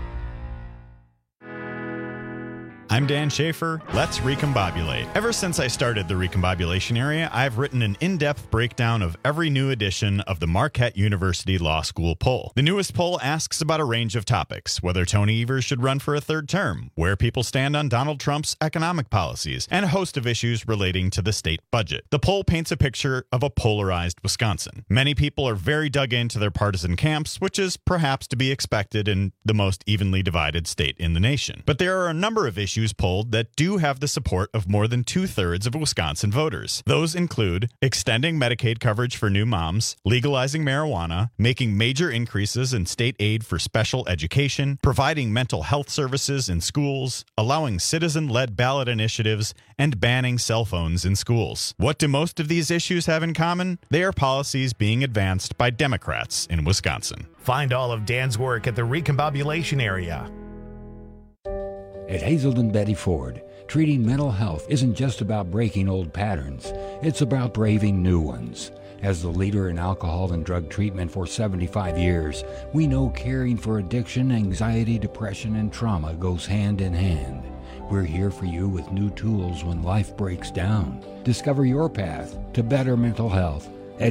Speaker 3: I'm Dan Schaefer. Let's recombobulate. Ever since I started the recombobulation area, I've written an in-depth breakdown of every new edition of the Marquette University Law School poll. The newest poll asks about a range of topics: whether Tony Evers should run for a third term, where people stand on Donald Trump's economic policies, and a host of issues relating to the state budget. The poll paints a picture of a polarized Wisconsin. Many people are very dug into their partisan camps, which is perhaps to be expected in the most evenly divided state in the nation. But there are a number of issues polled that do have the support of more than 2/3 of Wisconsin voters. Those include extending Medicaid coverage for new moms, legalizing marijuana, making major increases in state aid for special education, providing mental health services in schools, allowing citizen-led ballot initiatives, and banning cell phones in schools. What do most of these issues have in common? They are policies being advanced by Democrats in Wisconsin.
Speaker 1: Find all of Dan's work at the Recombobulation Area.
Speaker 5: At Hazelden Betty Ford, treating mental health isn't just about breaking old patterns, it's about braving new ones. As the leader in alcohol and drug treatment for 75 years, we know caring for addiction, anxiety, depression, and trauma goes hand in hand. We're here for you with new tools when life breaks down. Discover your path to better mental health at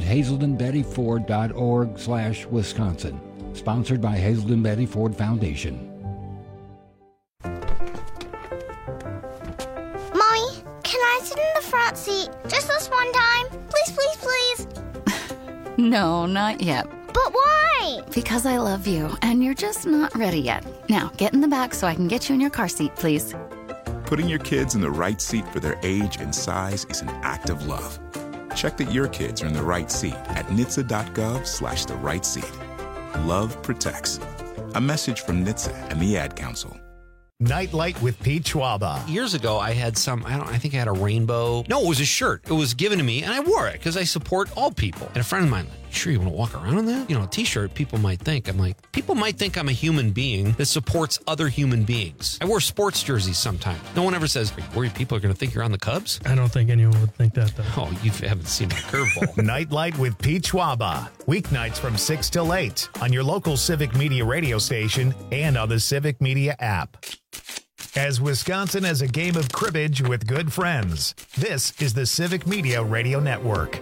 Speaker 5: hazeldenbettyford.org/Wisconsin. Sponsored by Hazelden Betty Ford Foundation.
Speaker 7: Can I sit in the front seat just this one time? Please, please, please.
Speaker 25: No, not yet.
Speaker 7: But why?
Speaker 25: Because I love you, and you're just not ready yet. Now, get in the back so I can get you in your car seat, please.
Speaker 26: Putting your kids in the right seat for their age and size is an act of love. Check that your kids are in the right seat at NHTSA.gov/the right seat. Love protects. A message from NHTSA and the Ad Council.
Speaker 1: Nightlight with Pete Schwaba.
Speaker 10: Years ago, I had I think I had a rainbow. No, it was a shirt. It was given to me, and I wore it because I support all people. And a friend of mine, sure you want to walk around in that? You know, a t-shirt, people might think I'm a human being that supports other human beings. I wear sports jerseys sometimes. No one ever says, are you worried people are going to think you're on the Cubs?
Speaker 27: I don't think anyone would think that, though.
Speaker 10: Oh, you haven't seen my curveball.
Speaker 1: Nightlight with Pete Schwaba. Weeknights from 6 till 8 on your local Civic Media radio station and on the Civic Media app. As Wisconsin has a game of cribbage with good friends, this is the Civic Media Radio Network.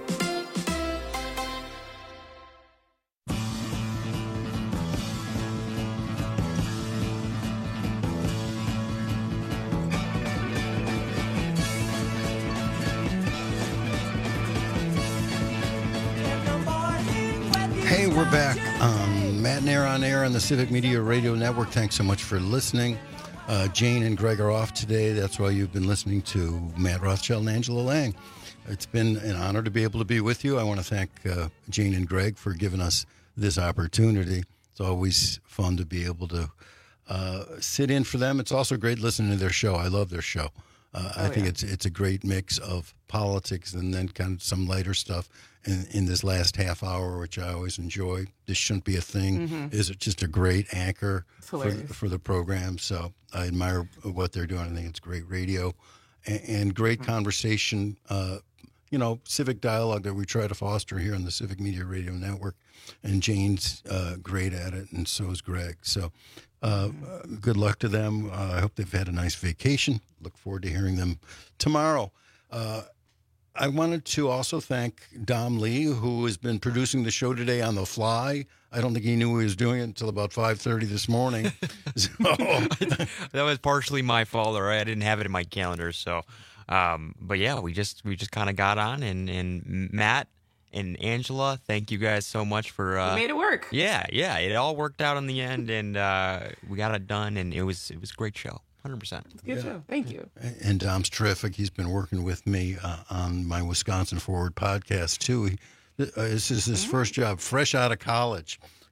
Speaker 16: Hey, we're back. Matt and Air on Air on the Civic Media Radio Network. Thanks so much for listening. Jane and Greg are off today. That's why you've been listening to Matt Rothschild and Angela Lang. It's been an honor to be able to be with you. I want to thank Jane and Greg for giving us this opportunity. It's always fun to be able to sit in for them. It's also great listening to their show. I love their show. I think it's a great mix of politics and then kind of some lighter stuff in this last half hour, which I always enjoy. This Shouldn't Be a Thing is just a great anchor for the program. So I admire what they're doing. I think it's great radio and great conversation, civic dialogue that we try to foster here on the Civic Media Radio Network. And Jane's great at it, and so is Greg. So good luck to them. I hope they've had a nice vacation. Look forward to hearing them tomorrow. I wanted to also thank Dom Lee, who has been producing the show today on the fly. I don't think he knew he was doing it until about 5:30 this morning.
Speaker 28: That was partially my fault, or I didn't have it in my calendar. So, but yeah, we just kind of got on, and Matt and Angela, thank you guys so much for
Speaker 20: you made it work.
Speaker 28: Yeah, it all worked out in the end, and we got it done, and it was a great show. 100%.
Speaker 20: Good show. Thank you.
Speaker 16: And Dom's terrific. He's been working with me on my Wisconsin Forward podcast, too. This is his first job, fresh out of college.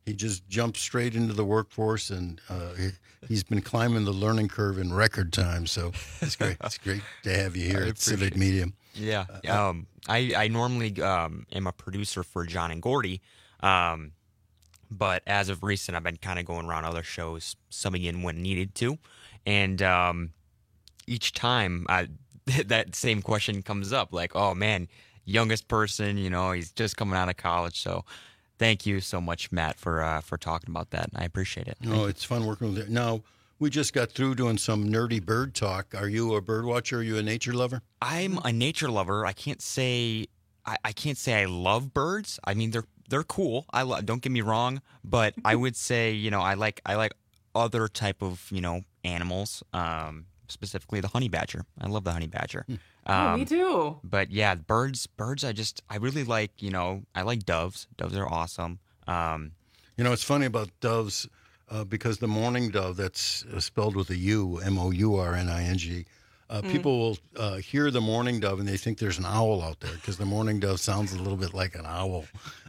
Speaker 16: He just jumped straight into the workforce, and he's been climbing the learning curve in record time. So it's great. It's great to have you here at Civic Media.
Speaker 28: Yeah. I normally am a producer for John and Gordy, but as of recent, I've been kind of going around other shows, subbing in when needed to. And each time that same question comes up, like, oh, man, youngest person, he's just coming out of college. So thank you so much, Matt, for talking about that. I appreciate it.
Speaker 16: No, it's fun working with you. Now, we just got through doing some nerdy bird talk. Are you a bird watcher? Are you a nature lover?
Speaker 28: I'm a nature lover. I can't say I love birds. I mean, they're cool. Don't get me wrong, but I would say, I like other type of, animals, specifically the honey badger. I love the honey badger.
Speaker 20: Me too.
Speaker 28: But yeah, birds, I really like, I like doves. Doves are awesome.
Speaker 16: It's funny about doves because the mourning dove, that's spelled with a U, M-O-U-R-N-I-N-G. People will hear the mourning dove and they think there's an owl out there because the mourning dove sounds a little bit like an owl.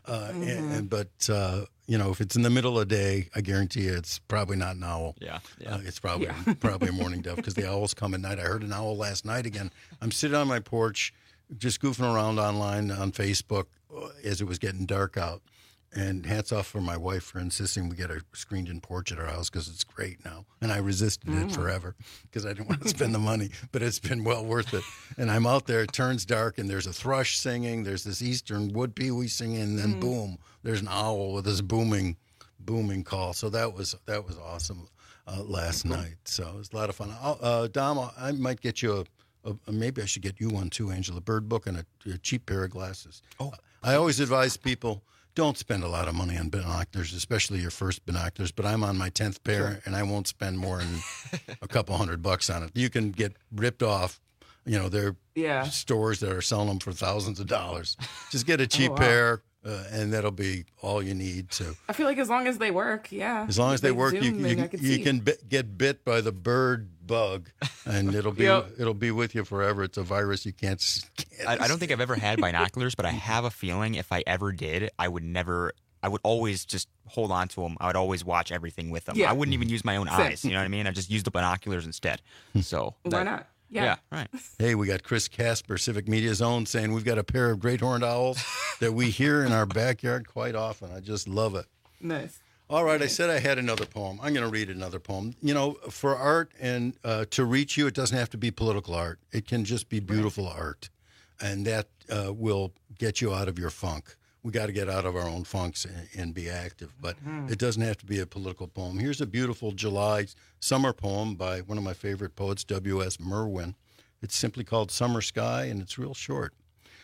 Speaker 16: But if it's in the middle of the day, I guarantee you it's probably not an owl.
Speaker 28: Yeah.
Speaker 16: It's probably a mourning dove because the owls come at night. I heard an owl last night again. I'm sitting on my porch just goofing around online on Facebook as it was getting dark out. And hats off for my wife for insisting we get a screened-in porch at our house because it's great now. And I resisted it forever because I didn't want to spend the money, but it's been well worth it. And I'm out there, it turns dark, and there's a thrush singing, there's this eastern wood pewee singing, and then boom, there's an owl with this booming call. So that was awesome last night. So it was a lot of fun. Dom, I might get you maybe I should get you one too, Angela, bird book and a cheap pair of glasses. I always advise people, don't spend a lot of money on binoculars, especially your first binoculars, but I'm on my 10th pair, and I won't spend more than a couple $100 on it. You can get ripped off. There are stores that are selling them for thousands of dollars. Just get a cheap pair, and that'll be all you need to.
Speaker 20: I feel like as long as they work,
Speaker 16: As long as they work, you can get bit by the bird bug, and it'll be with you forever. It's a virus you can't.
Speaker 28: I don't think I've ever had binoculars, but I have a feeling if I ever did, I would always just hold on to them. I would always watch everything with them. I wouldn't even use my own eyes. You know what I mean? I just use the binoculars instead. So
Speaker 20: why not?
Speaker 28: Yeah, right.
Speaker 16: Hey, we got Chris Casper, Civic Media's own, saying we've got a pair of great horned owls that we hear in our backyard quite often. I just love it.
Speaker 20: Nice.
Speaker 16: All right, I said I had another poem. I'm going to read another poem. For art and to reach you, it doesn't have to be political art. It can just be beautiful art, and that will get you out of your funk. We got to get out of our own funks and be active, but it doesn't have to be a political poem. Here's a beautiful July summer poem by one of my favorite poets, W.S. Merwin. It's simply called Summer Sky, and it's real short.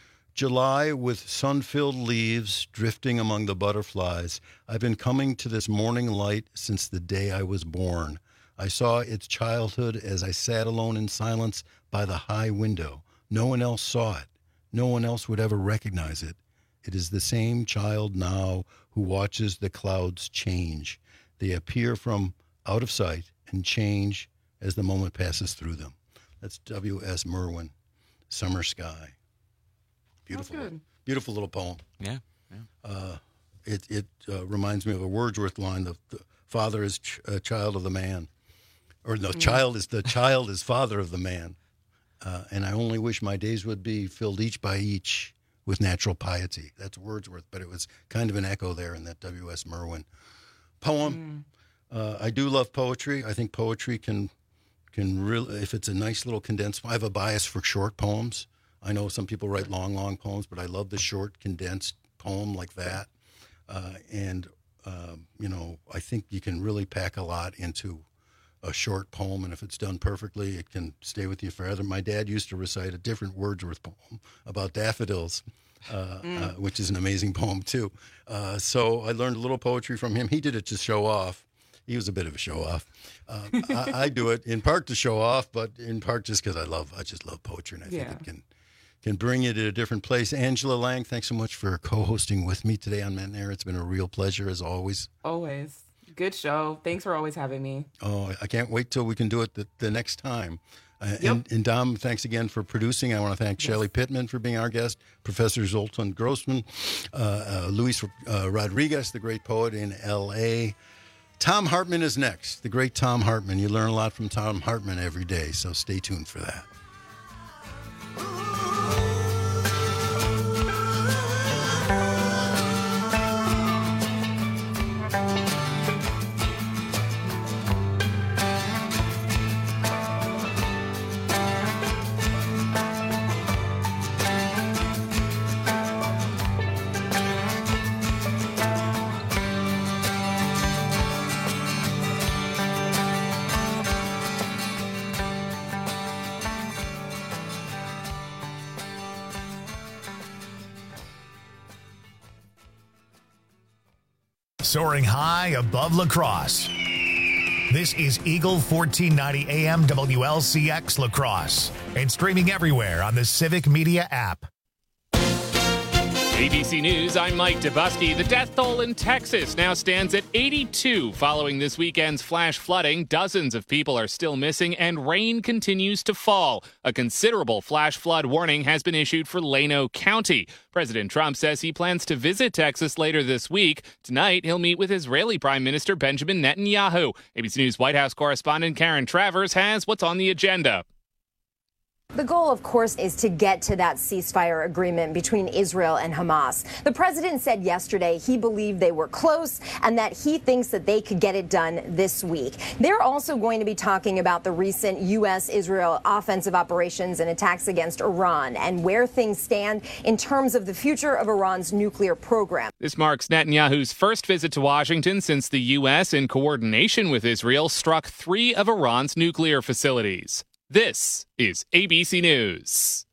Speaker 16: July with sun-filled leaves drifting among the butterflies. I've been coming to this morning light since the day I was born. I saw its childhood as I sat alone in silence by the high window. No one else saw it. No one else would ever recognize it. It is the same child now who watches the clouds change. They appear from out of sight and change as the moment passes through them. That's W.S. Merwin, Summer Sky. Beautiful little poem.
Speaker 28: Yeah.
Speaker 16: It reminds me of a Wordsworth line: the father is a child of the man, or no, child is father of the man. And I only wish my days would be filled each by each with natural piety. That's Wordsworth, but it was kind of an echo there in that W.S. Merwin poem. I do love poetry. I think poetry can really, if it's a nice little condensed. I have a bias for short poems. I know some people write long poems, but I love the short, condensed poem like that. I think you can really pack a lot into a short poem, and if it's done perfectly, it can stay with you forever. My dad used to recite a different Wordsworth poem about daffodils, which is an amazing poem, too. So I learned a little poetry from him. He did it to show off. He was a bit of a show-off. I do it in part to show off, but in part just because I just love poetry, and I think it can bring you to a different place. Angela Lang, thanks so much for co-hosting with me today on Matt and Air. It's been a real pleasure, as always.
Speaker 20: Always. Good show. Thanks for always having me.
Speaker 16: Oh, I can't wait till we can do it the next time. And Dom, thanks again for producing. I want to thank Shelley Pittman for being our guest, Professor Zoltan Grossman, Luis Rodriguez, the great poet in L.A. Tom Hartman is next, the great Tom Hartman. You learn a lot from Tom Hartman every day, so stay tuned for that.
Speaker 1: Soaring high above La Crosse. This is Eagle 1490 AM WLCX La Crosse and streaming everywhere on the Civic Media app.
Speaker 6: ABC News, I'm Mike Dubusky. The death toll in Texas now stands at 82 following this weekend's flash flooding. Dozens of people are still missing and rain continues to fall. A considerable flash flood warning has been issued for Llano County. President Trump says he plans to visit Texas later this week. Tonight, he'll meet with Israeli Prime Minister Benjamin Netanyahu. ABC News White House correspondent Karen Travers has what's on the agenda.
Speaker 8: The goal, of course, is to get to that ceasefire agreement between Israel and Hamas. The president said yesterday he believed they were close and that he thinks that they could get it done this week. They're also going to be talking about the recent U.S.-Israel offensive operations and attacks against Iran and where things stand in terms of the future of Iran's nuclear program.
Speaker 6: This marks Netanyahu's first visit to Washington since the U.S., in coordination with Israel, struck 3 of Iran's nuclear facilities. This is ABC News.